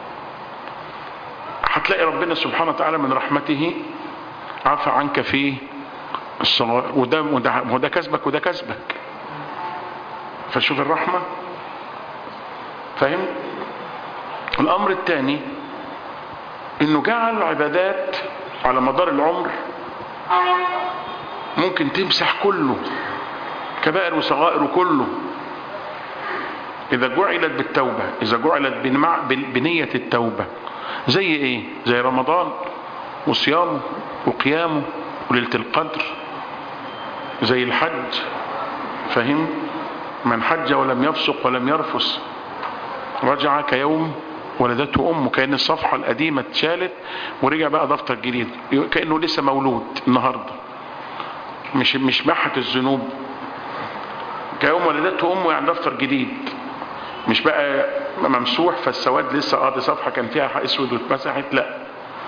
هتلاقي ربنا سبحانه وتعالى من رحمته عفى عنك في الصغائر، وده كسبك وده كسبك. فشوف الرحمة. فاهم؟ الامر الثاني انه جعل عبادات على مدار العمر ممكن تمسح كله، كبائر وصغائر وكله، إذا جعلت بالتوبة، إذا جعلت بنية التوبة. زي إيه؟ زي رمضان وصيامه وقيامه وليلة القدر، زي الحج. فهم؟ من حج ولم يفسق ولم يرفس رجع كيوم ولدته أمه. كأن الصفحة القديمة اتشالت ورجع بقى دفتر جديد، كأنه لسه مولود النهاردة، مش محت الذنوب. كيوم ولدته أمه يعني دفتر جديد، مش بقى ممسوح فالسواد لسه دي صفحة كان فيها اسود واتمسحت، لا.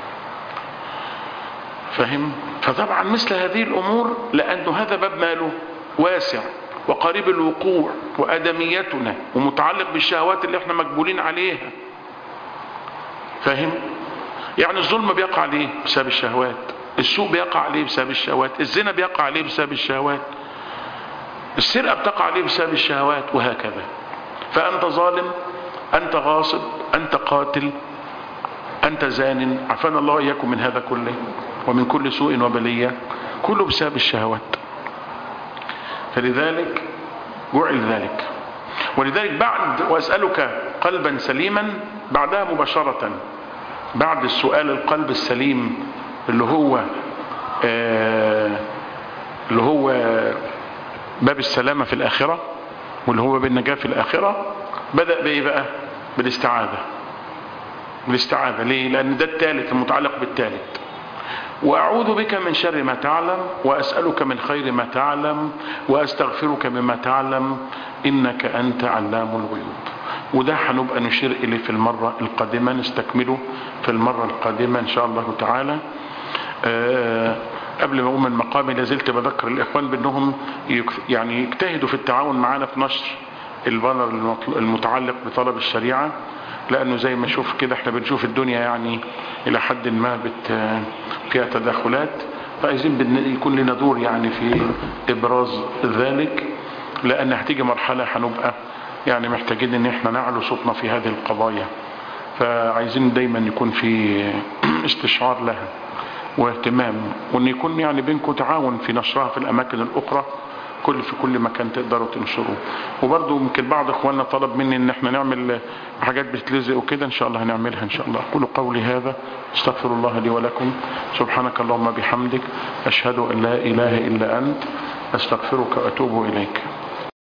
فهم؟ فطبعا مثل هذه الامور، لانه هذا باب ماله واسع وقريب الوقوع، وادميتنا ومتعلق بالشهوات اللي احنا مجبولين عليها. فهم؟ يعني الظلم بيقع عليه بسبب الشهوات، السوء بيقع عليه بسبب الشهوات، الزنا بيقع عليه بسبب الشهوات، السرقة بتقع عليه بسبب الشهوات، وهكذا. فأنت ظالم، أنت غاصب، أنت قاتل، أنت زان، عافانا الله إياكم من هذا كله ومن كل سوء وبلية، كله بسبب الشهوات. فلذلك جعل ذلك. ولذلك بعد وأسألك قلبا سليما، بعدها مباشرة بعد السؤال القلب السليم اللي هو باب السلامة في الآخرة، واللي هو بالنجاة في الآخرة، بدأ بإيه بقى؟ بالاستعاذة. ليه؟ لأن ده الثالث المتعلق بالثالث. وأعوذ بك من شر ما تعلم، وأسألك من خير ما تعلم، وأستغفرك مما تعلم، إنك أنت علام الغيوب. وده هنبقى نشير إليه في المرة القادمة، نستكمله في المرة القادمة إن شاء الله تعالى. قبل ما اقوم من مقامي لازلت بذكر الاخوان بانهم يعني يجتهدوا في التعاون معنا في نشر البانر المتعلق بطلب الشريعة، لانه زي ما شوف كده احنا بنشوف الدنيا يعني الى حد ما فيها تداخلات، فعايزين يكون لنا دور يعني في ابراز ذلك، لان هتيجي مرحلة هنبقى يعني محتاجين ان احنا نعلو صوتنا في هذه القضايا، فعايزين دايما يكون في استشعار لها واهتمام، وان يكون يعني بينكم تعاون في نشرها في الاماكن الاخرى، في كل مكان تقدروا تنشروه. وبرضه يمكن بعض اخواننا طلب مني ان احنا نعمل حاجات بتتلزق وكده، ان شاء الله هنعملها ان شاء الله. اقول قولي هذا، استغفر الله لي ولكم، سبحانك اللهم بحمدك، اشهد ان لا اله الا انت، استغفرك واتوب اليك.